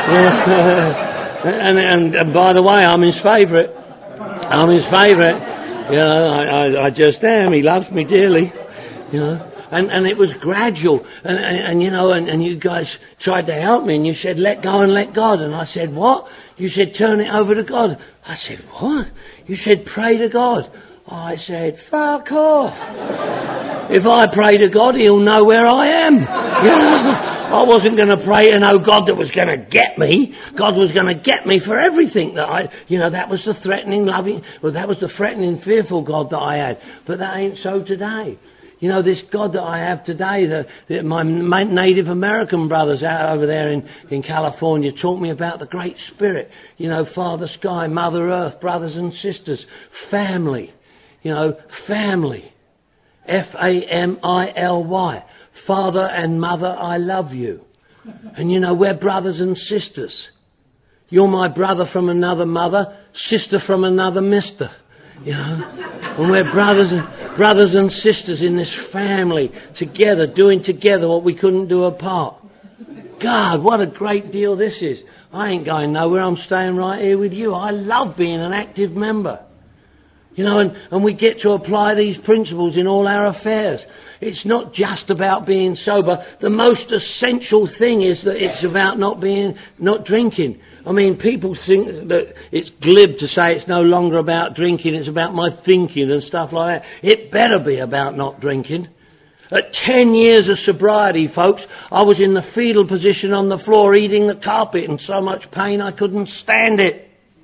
and, and, and by the way, I'm his favourite. I'm his favourite. You know, I, I, I just am. He loves me dearly. You know. And, and it was gradual, and, and, and you know, and, and you guys tried to help me, and you said, "Let go and let God." And I said, "What?" You said, "Turn it over to God." I said, "What?" You said, "Pray to God." I said, "Fuck off. If I pray to God, he'll know where I am." You know? I wasn't going to pray to no God that was going to get me. God was going to get me for everything that I, you know, that was the threatening, loving, well, that was the threatening, fearful God that I had. But that ain't so today. You know, this God that I have today, the, the, my Native American brothers out over there in, in California taught me about the Great Spirit. You know, Father Sky, Mother Earth, brothers and sisters, family. You know, family. F A M I L Y. Father and Mother, I love you. And you know, we're brothers and sisters. You're my brother from another mother, sister from another mister. You know, and we're brothers and brothers and sisters in this family together, doing together what we couldn't do apart. God, what a great deal this is. I ain't going nowhere. I'm staying right here with you. I love being an active member. You know, and, and we get to apply these principles in all our affairs. It's not just about being sober. The most essential thing is that it's about not being, not drinking. I mean, people think that it's glib to say it's no longer about drinking, it's about my thinking and stuff like that. It better be about not drinking. At ten years of sobriety, folks, I was in the fetal position on the floor eating the carpet in so much pain I couldn't stand it.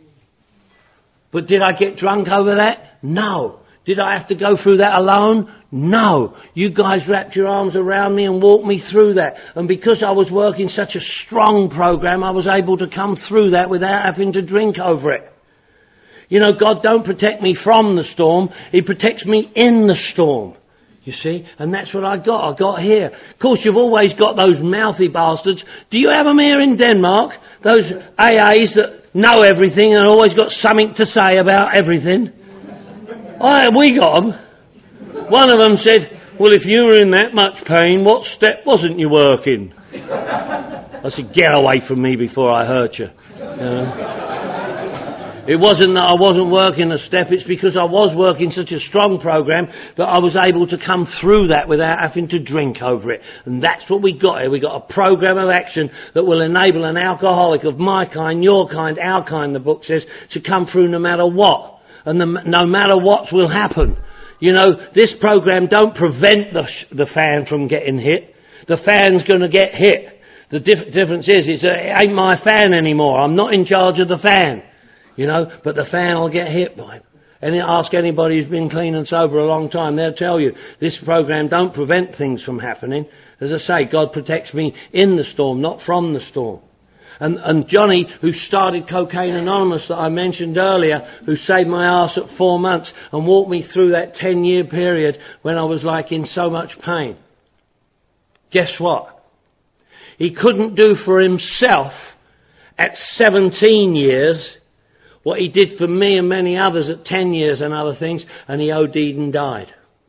But did I get drunk over that? No. Did I have to go through that alone? No. You guys wrapped your arms around me and walked me through that. And because I was working such a strong program, I was able to come through that without having to drink over it. You know, God don't protect me from the storm. He protects me in the storm. You see? And that's what I got. I got here. Of course, you've always got those mouthy bastards. Do you have them here in Denmark? Those A As that know everything and always got something to say about everything. I, we got them. One of them said, well, if you were in that much pain, what step wasn't you working? I said, get away from me before I hurt you. You know? It wasn't that I wasn't working a step, it's because I was working such a strong program that I was able to come through that without having to drink over it. And that's what we got here. We got a program of action that will enable an alcoholic of my kind, your kind, our kind, the book says, to come through no matter what. And the, no matter what will happen. You know, this program don't prevent the, the fan from getting hit. The fan's going to get hit. The dif- difference is, is that it ain't my fan anymore. I'm not in charge of the fan. You know, but the fan will get hit by it. And ask anybody who's been clean and sober a long time, they'll tell you, this program don't prevent things from happening. As I say, God protects me in the storm, not from the storm. And, and Johnny, who started Cocaine Anonymous that I mentioned earlier, who saved my arse at four months and walked me through that ten-year period when I was like in so much pain. Guess what? He couldn't do for himself at seventeen years what he did for me and many others at ten years and other things, and he O D'd and died.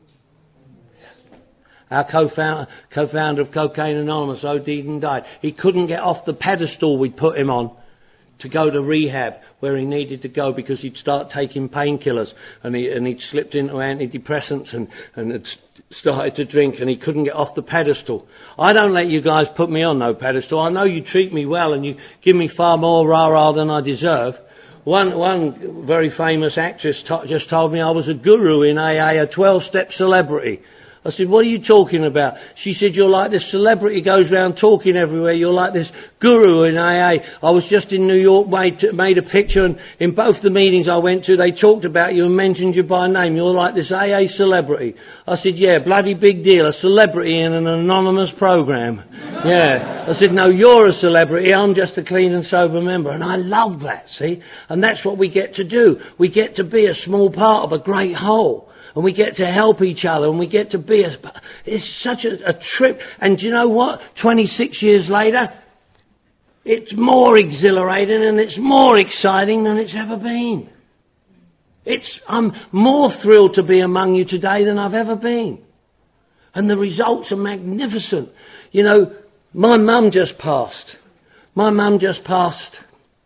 Our co-founder, co-founder of Cocaine Anonymous O D'd and died. He couldn't get off the pedestal we'd put him on to go to rehab where he needed to go because he'd start taking painkillers and, he, and he'd slipped into antidepressants and, and had started to drink and he couldn't get off the pedestal. I don't let you guys put me on no pedestal. I know you treat me well and you give me far more rah-rah than I deserve. One, one very famous actress t- just told me I was a guru in A A, a twelve-step celebrity. I said, what are you talking about? She said, you're like this celebrity goes around talking everywhere. You're like this guru in A A. I was just in New York, made, made a picture, and in both the meetings I went to, they talked about you and mentioned you by name. You're like this A A celebrity. I said, yeah, bloody big deal, a celebrity in an anonymous program. Yeah. I said, no, you're a celebrity. I'm just a clean and sober member. And I love that, see? And that's what we get to do. We get to be a small part of a great whole. And we get to help each other, and we get to be a... It's such a, a trip. And do you know what? twenty-six years later, it's more exhilarating and it's more exciting than it's ever been. It's, I'm more thrilled to be among you today than I've ever been. And the results are magnificent. You know, my mum just passed. My mum just passed.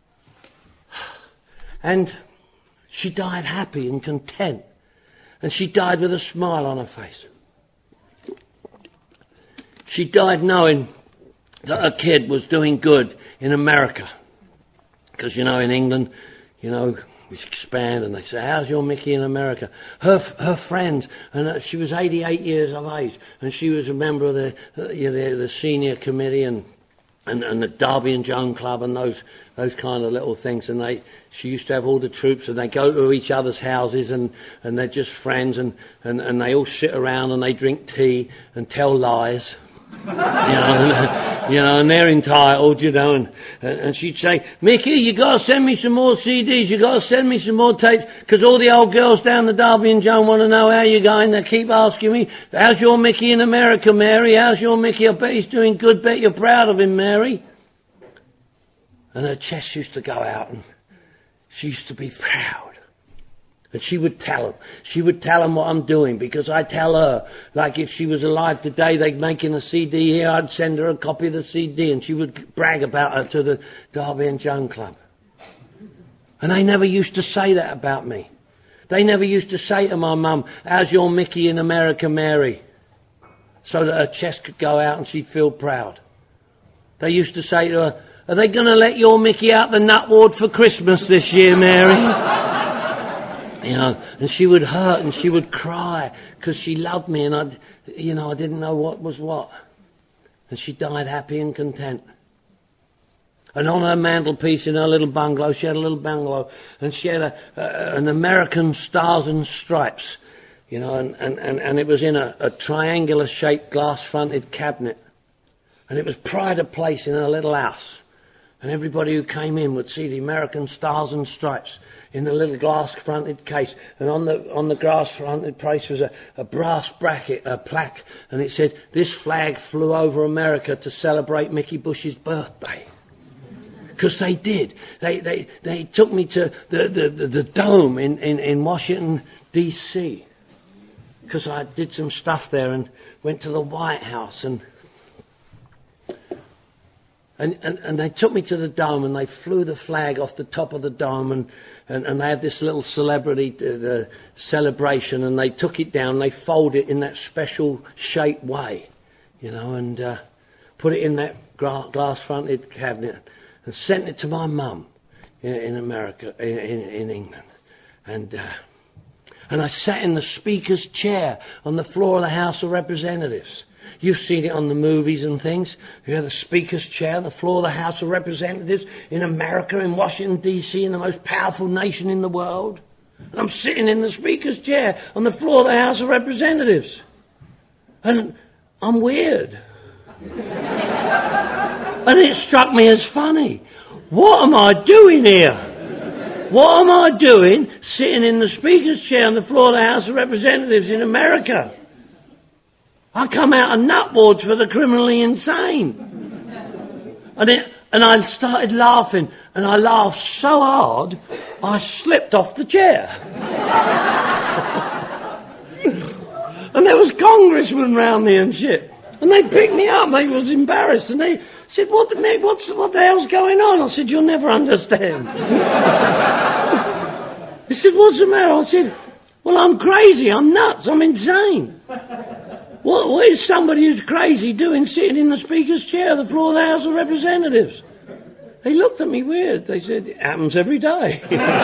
And she died happy and content. And she died with a smile on her face. She died knowing that her kid was doing good in America. Because, you know, in England, you know, we expand and they say, how's your Mickey in America? Her her friends, and she was eighty-eight years of age, and she was a member of the, uh, you know, the, the senior committee and And, and the Derby and Joan Club and those those kind of little things. And they, she used to have all the troops and they go to each other's houses and, and they're just friends and, and, and they all sit around and they drink tea and tell lies. you know, and, you know, and they're entitled, you know, and, and she'd say, Mickey, you got to send me some more C Ds, you got to send me some more tapes, because all the old girls down the Derby and Joan want to know how you're going. They keep asking me, how's your Mickey in America, Mary? How's your Mickey? I bet he's doing good, bet you're proud of him, Mary. And her chest used to go out and she used to be proud. And she would tell them. She would tell them what I'm doing because I tell her. Like if she was alive today, they'd making a C D here, I'd send her a copy of the C D and she would brag about her to the Derby and Joan Club. And they never used to say that about me. They never used to say to my mum, how's your Mickey in America, Mary? So that her chest could go out and she'd feel proud. They used to say to her, are they going to let your Mickey out the nut ward for Christmas this year, Mary? You know, and she would hurt and she would cry because she loved me and I, you know, I didn't know what was what. And she died happy and content. And on her mantelpiece in her little bungalow, she had a little bungalow, and she had a, a, an American Stars and Stripes, you know, and, and, and, and it was in a, a triangular-shaped glass-fronted cabinet. And it was pride of place in her little house. And everybody who came in would see the American Stars and Stripes in the little glass-fronted case. And on the on the glass-fronted case was a, a brass bracket, a plaque, and it said, this flag flew over America to celebrate Mickey Bush's birthday. Because they did. They, they they took me to the, the, the, the Dome in, in, in Washington, D C Because I did some stuff there and went to the White House. And and, and and they took me to the Dome and they flew the flag off the top of the Dome. And, and, and they had this little celebrity uh, the celebration. And they took it down. They folded it in that special shaped way. You know, and uh, put it in that gra- glass-fronted cabinet. And sent it to my mum in, in America, in, in, in England. And uh, and I sat in the Speaker's chair on the floor of the House of Representatives. You've seen it on the movies and things. You have the Speaker's chair on the floor of the House of Representatives in America, in Washington, D C, in the most powerful nation in the world. And I'm sitting in the Speaker's chair on the floor of the House of Representatives. And I'm weird. And it struck me as funny. What am I doing here? What am I doing sitting in the Speaker's chair on the floor of the House of Representatives in America? I come out of nut wards for the criminally insane. And, it, and I started laughing. And I laughed so hard, I slipped off the chair. And there was congressmen round me and shit. And they picked me up. They was embarrassed. And they said, what the, what's, what the hell's going on? I said, you'll never understand. He said, what's the matter? I said, well, I'm crazy. I'm nuts. I'm insane. What, what is somebody who's crazy doing sitting in the Speaker's chair on the floor of the House of Representatives? They looked at me weird. They said, it happens every day.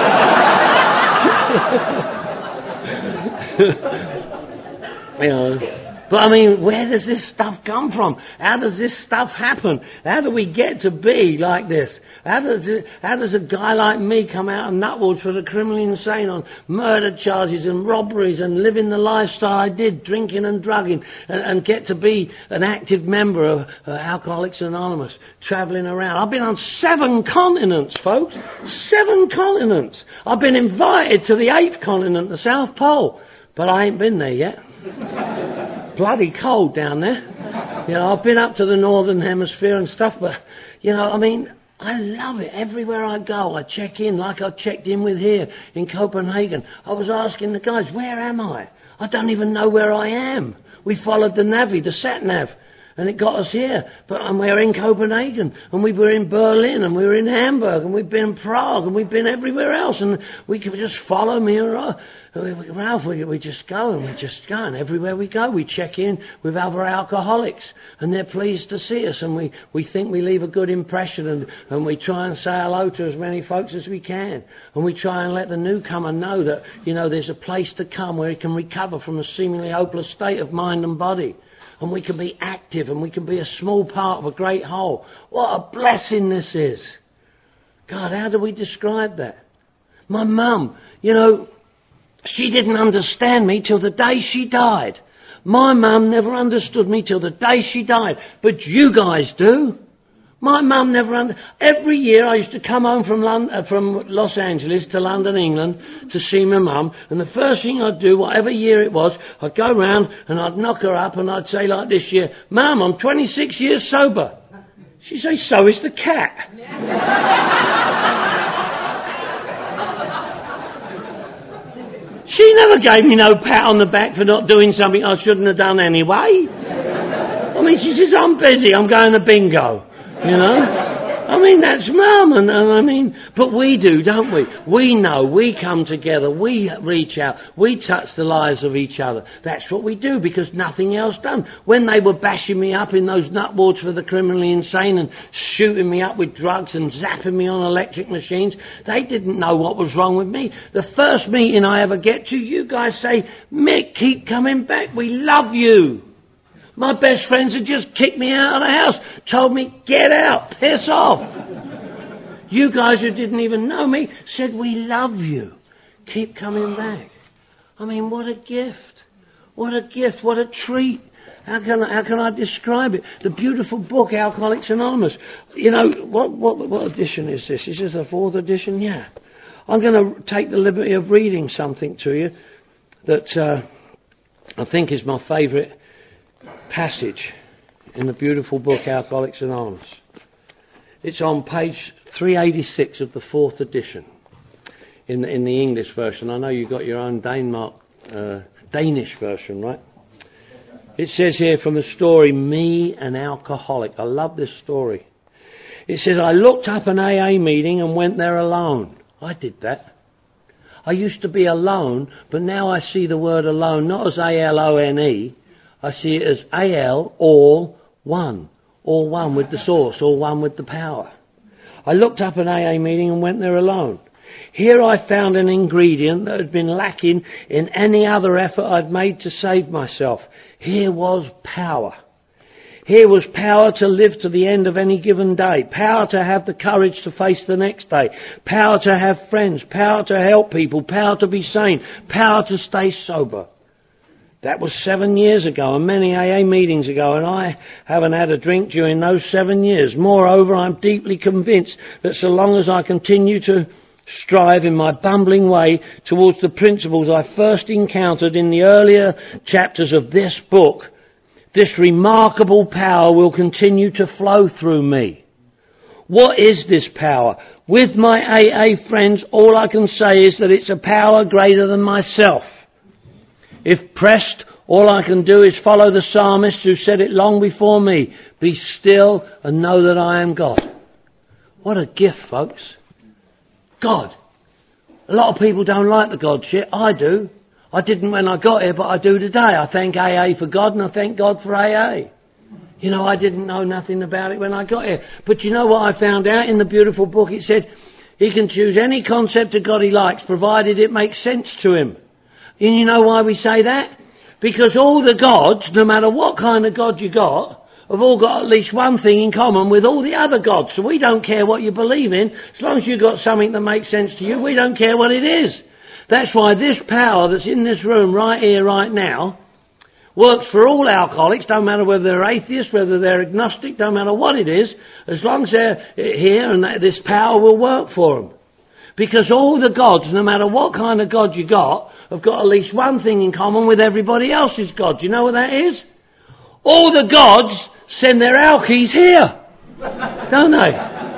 You know. But I mean, where does this stuff come from? How does this stuff happen? How do we get to be like this? How does it, how does a guy like me come out of Nutwood for the criminally insane on murder charges and robberies and living the lifestyle I did, drinking and drugging, and, and get to be an active member of uh, Alcoholics Anonymous, travelling around? I've been on seven continents, folks. Seven continents. I've been invited to the eighth continent, the South Pole, but I ain't been there yet. Bloody cold down there. You know, I've been up to the Northern Hemisphere and stuff, but, you know, I mean, I love it. Everywhere I go, I check in like I checked in with here in Copenhagen. I was asking the guys, where am I? I don't even know where I am. We followed the Navi, the sat-nav, and it got us here. But and we're in Copenhagen, and we were in Berlin, and we were in Hamburg, and we've been in Prague, and we've been everywhere else. And we could just follow me and Ralph. Ralph, we, we just go, and we just go, and everywhere we go, we check in with other alcoholics, and they're pleased to see us, and we, we think we leave a good impression, and, and we try and say hello to as many folks as we can, and we try and let the newcomer know that, you know, there's a place to come where he can recover from a seemingly hopeless state of mind and body. And we can be active, and we can be a small part of a great whole. What a blessing this is. God, how do we describe that? My mum, you know, she didn't understand me till the day she died. My mum never understood me till the day she died. But you guys do. My mum never under. Every year I used to come home from London, uh, from Los Angeles to London, England, to see my mum. And the first thing I'd do, whatever year it was, I'd go round and I'd knock her up and I'd say like this year, Mum, I'm twenty-six years sober. She'd say, so is the cat. never gave me no pat on the back for not doing something I shouldn't have done anyway. I mean, she says, I'm busy, I'm going to bingo, you know. I mean, that's Mum, and, and I mean, but we do, don't we? We know, we come together, we reach out, we touch the lives of each other. That's what we do, because nothing else done. When they were bashing me up in those nut wards for the criminally insane and shooting me up with drugs and zapping me on electric machines, they didn't know what was wrong with me. The first meeting I ever get to, you guys say, Mick, keep coming back, we love you. My best friends had just kicked me out of the house, told me, get out, piss off. You guys who didn't even know me said, we love you. Keep coming back. I mean, what a gift. What a gift. What a treat. How can I, how can I describe it? The beautiful book, Alcoholics Anonymous. You know, what, what, what edition is this? Is this the fourth edition? Yeah. I'm going to take the liberty of reading something to you that uh, I think is my favourite passage in the beautiful book Alcoholics Anonymous. It's on page three eighty-six of the fourth edition in the, in the English version. I know you've got your own Denmark, uh, Danish version, right? It says here from the story, Me, an Alcoholic. I love this story. It says, I looked up an A A meeting and went there alone. I did that. I used to be alone, but now I see the word alone not as A L O N E, I see it as A L, all one. All one with the source, all one with the power. I looked up an A A meeting and went there alone. Here I found an ingredient that had been lacking in any other effort I'd made to save myself. Here was power. Here was power to live to the end of any given day. Power to have the courage to face the next day. Power to have friends. Power to help people. Power to be sane. Power to stay sober. That was seven years ago and many A A meetings ago, and I haven't had a drink during those seven years. Moreover, I'm deeply convinced that so long as I continue to strive in my bumbling way towards the principles I first encountered in the earlier chapters of this book, this remarkable power will continue to flow through me. What is this power? With my A A friends, all I can say is that it's a power greater than myself. If pressed, all I can do is follow the psalmist who said it long before me. Be still and know that I am God. What a gift, folks. God. A lot of people don't like the God shit. I do. I didn't when I got here, but I do today. I thank A A for God and I thank God for A A. You know, I didn't know nothing about it when I got here. But you know what I found out in the beautiful book? It said he can choose any concept of God he likes, provided it makes sense to him. And you know why we say that? Because all the gods, no matter what kind of God you got, have all got at least one thing in common with all the other gods. So we don't care what you believe in. As long as you've got something that makes sense to you, we don't care what it is. That's why this power that's in this room right here, right now, works for all alcoholics, don't matter whether they're atheists, whether they're agnostic, don't matter what it is. As long as they're here, and that, this power will work for them. Because all the gods, no matter what kind of God you got, have got at least one thing in common with everybody else's God. Do you know what that is? All the gods send their alkies here. Don't they?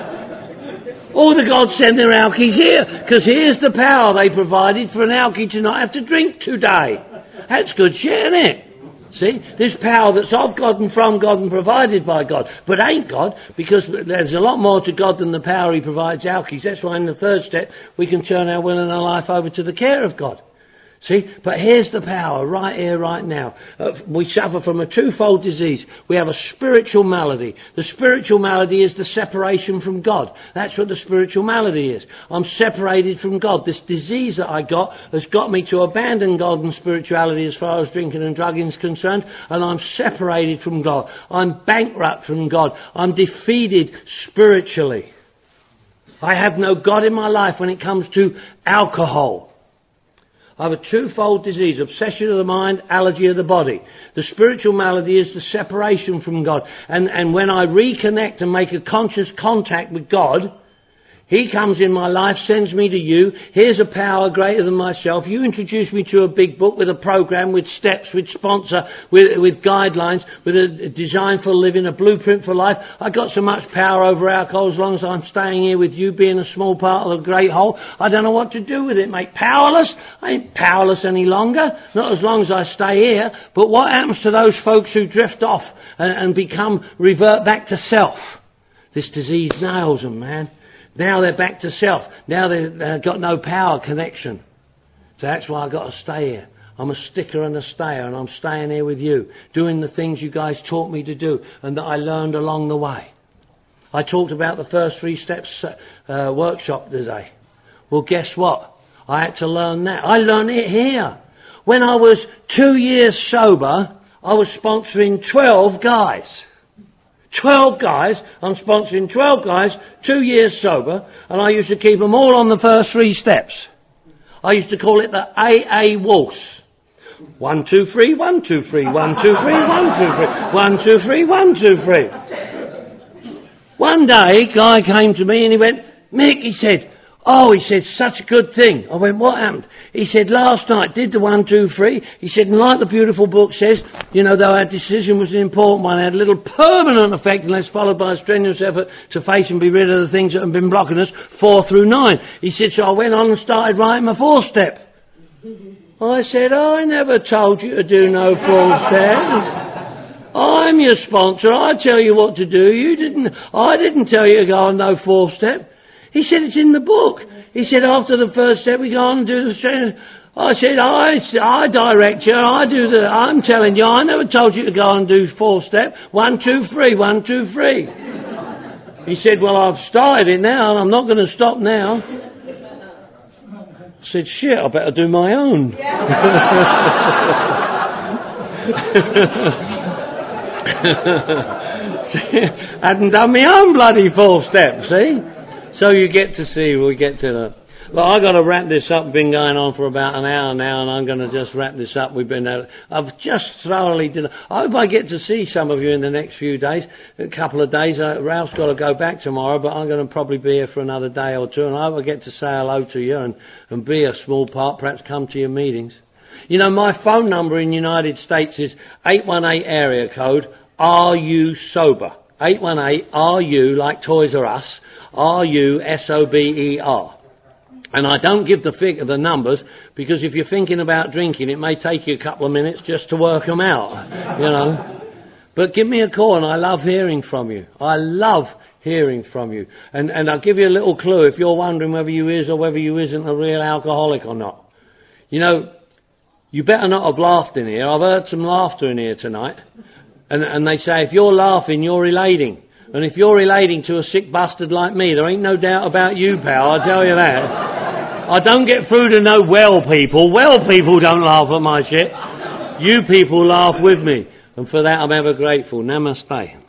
All the gods send their alkies here. Because here's the power they provided for an alkie to not have to drink today. That's good shit, isn't it? See? This power that's of God and from God and provided by God. But ain't God, because there's a lot more to God than the power he provides alkies. That's why in the third step we can turn our will and our life over to the care of God. See, but here's the power right here, right now. Uh, we suffer from a twofold disease. We have a spiritual malady. The spiritual malady is the separation from God. That's what the spiritual malady is. I'm separated from God. This disease that I got has got me to abandon God and spirituality as far as drinking and drugging is concerned, and I'm separated from God. I'm bankrupt from God. I'm defeated spiritually. I have no God in my life when it comes to alcohol. I have a twofold disease, obsession of the mind, allergy of the body. The spiritual malady is the separation from God. And, and when I reconnect and make a conscious contact with God, He comes in my life, sends me to you. Here's a power greater than myself. You introduce me to a big book with a program, with steps, with sponsor, with, with guidelines, with a design for living, a blueprint for life. I got so much power over alcohol as long as I'm staying here with you, being a small part of the great whole. I don't know what to do with it, mate. Powerless? I ain't powerless any longer. Not as long as I stay here. But what happens to those folks who drift off and, and become, revert back to self? This disease nails them, man. Now they're back to self. Now they've uh, got no power connection. So that's why I've got to stay here. I'm a sticker and a stayer, and I'm staying here with you, doing the things you guys taught me to do and that I learned along the way. I talked about the first three steps uh, workshop today. Well, guess what? I had to learn that. I learned it here. When I was two years sober, I was sponsoring twelve guys. twelve guys, I'm sponsoring twelve guys, two years sober, and I used to keep them all on the first three steps. I used to call it the A A waltz. One, two, three, one, two, three, one, two, three, one, two, three, one, two, three, one, two, three. One day, a guy came to me and he went, Mick, he said, oh, he said, such a good thing. I went, what happened? He said, last night, did the one, two, three. He said, and like the beautiful book says, you know, though our decision was an important one, it had a little permanent effect unless followed by a strenuous effort to face and be rid of the things that have been blocking us, four through nine. He said, so I went on and started writing my four step. I said, I never told you to do no four step. I'm your sponsor. I tell you what to do. You didn't, I didn't tell you to go on no four step. He said, it's in the book. He said, after the first step, we go on and do the strength. I said, I, I direct you. I do the, I'm telling you, I never told you to go on and do four step. One, two, three, one, two, three. He said, well, I've started it now and I'm not going to stop now. I said, shit, I better do my own. Hadn't done my own bloody four step, see? So you get to see, we get to the... Well, I've got to wrap this up. Been going on for about an hour now, and I'm going to just wrap this up. We've been... Uh, I've just thoroughly... Did, I hope I get to see some of you in the next few days, a couple of days. Uh, Ralph's got to go back tomorrow, but I'm going to probably be here for another day or two, and I hope I get to say hello to you and, and be a small part, perhaps come to your meetings. You know, my phone number in the United States is eight one eight area code, Are You Sober? eight one eight R U, like Toys R Us, R U S O B E R. And I don't give the figure, the numbers, because if you're thinking about drinking, it may take you a couple of minutes just to work them out, you know. But give me a call, and I love hearing from you. I love hearing from you. And, and I'll give you a little clue if you're wondering whether you is or whether you isn't a real alcoholic or not. You know, you better not have laughed in here. I've heard some laughter in here tonight. And, and they say, if you're laughing, you're relating. And if you're relating to a sick bastard like me, there ain't no doubt about you, pal, I tell you that. I don't get through to no well people. Well people don't laugh at my shit. You people laugh with me. And for that I'm ever grateful. Namaste.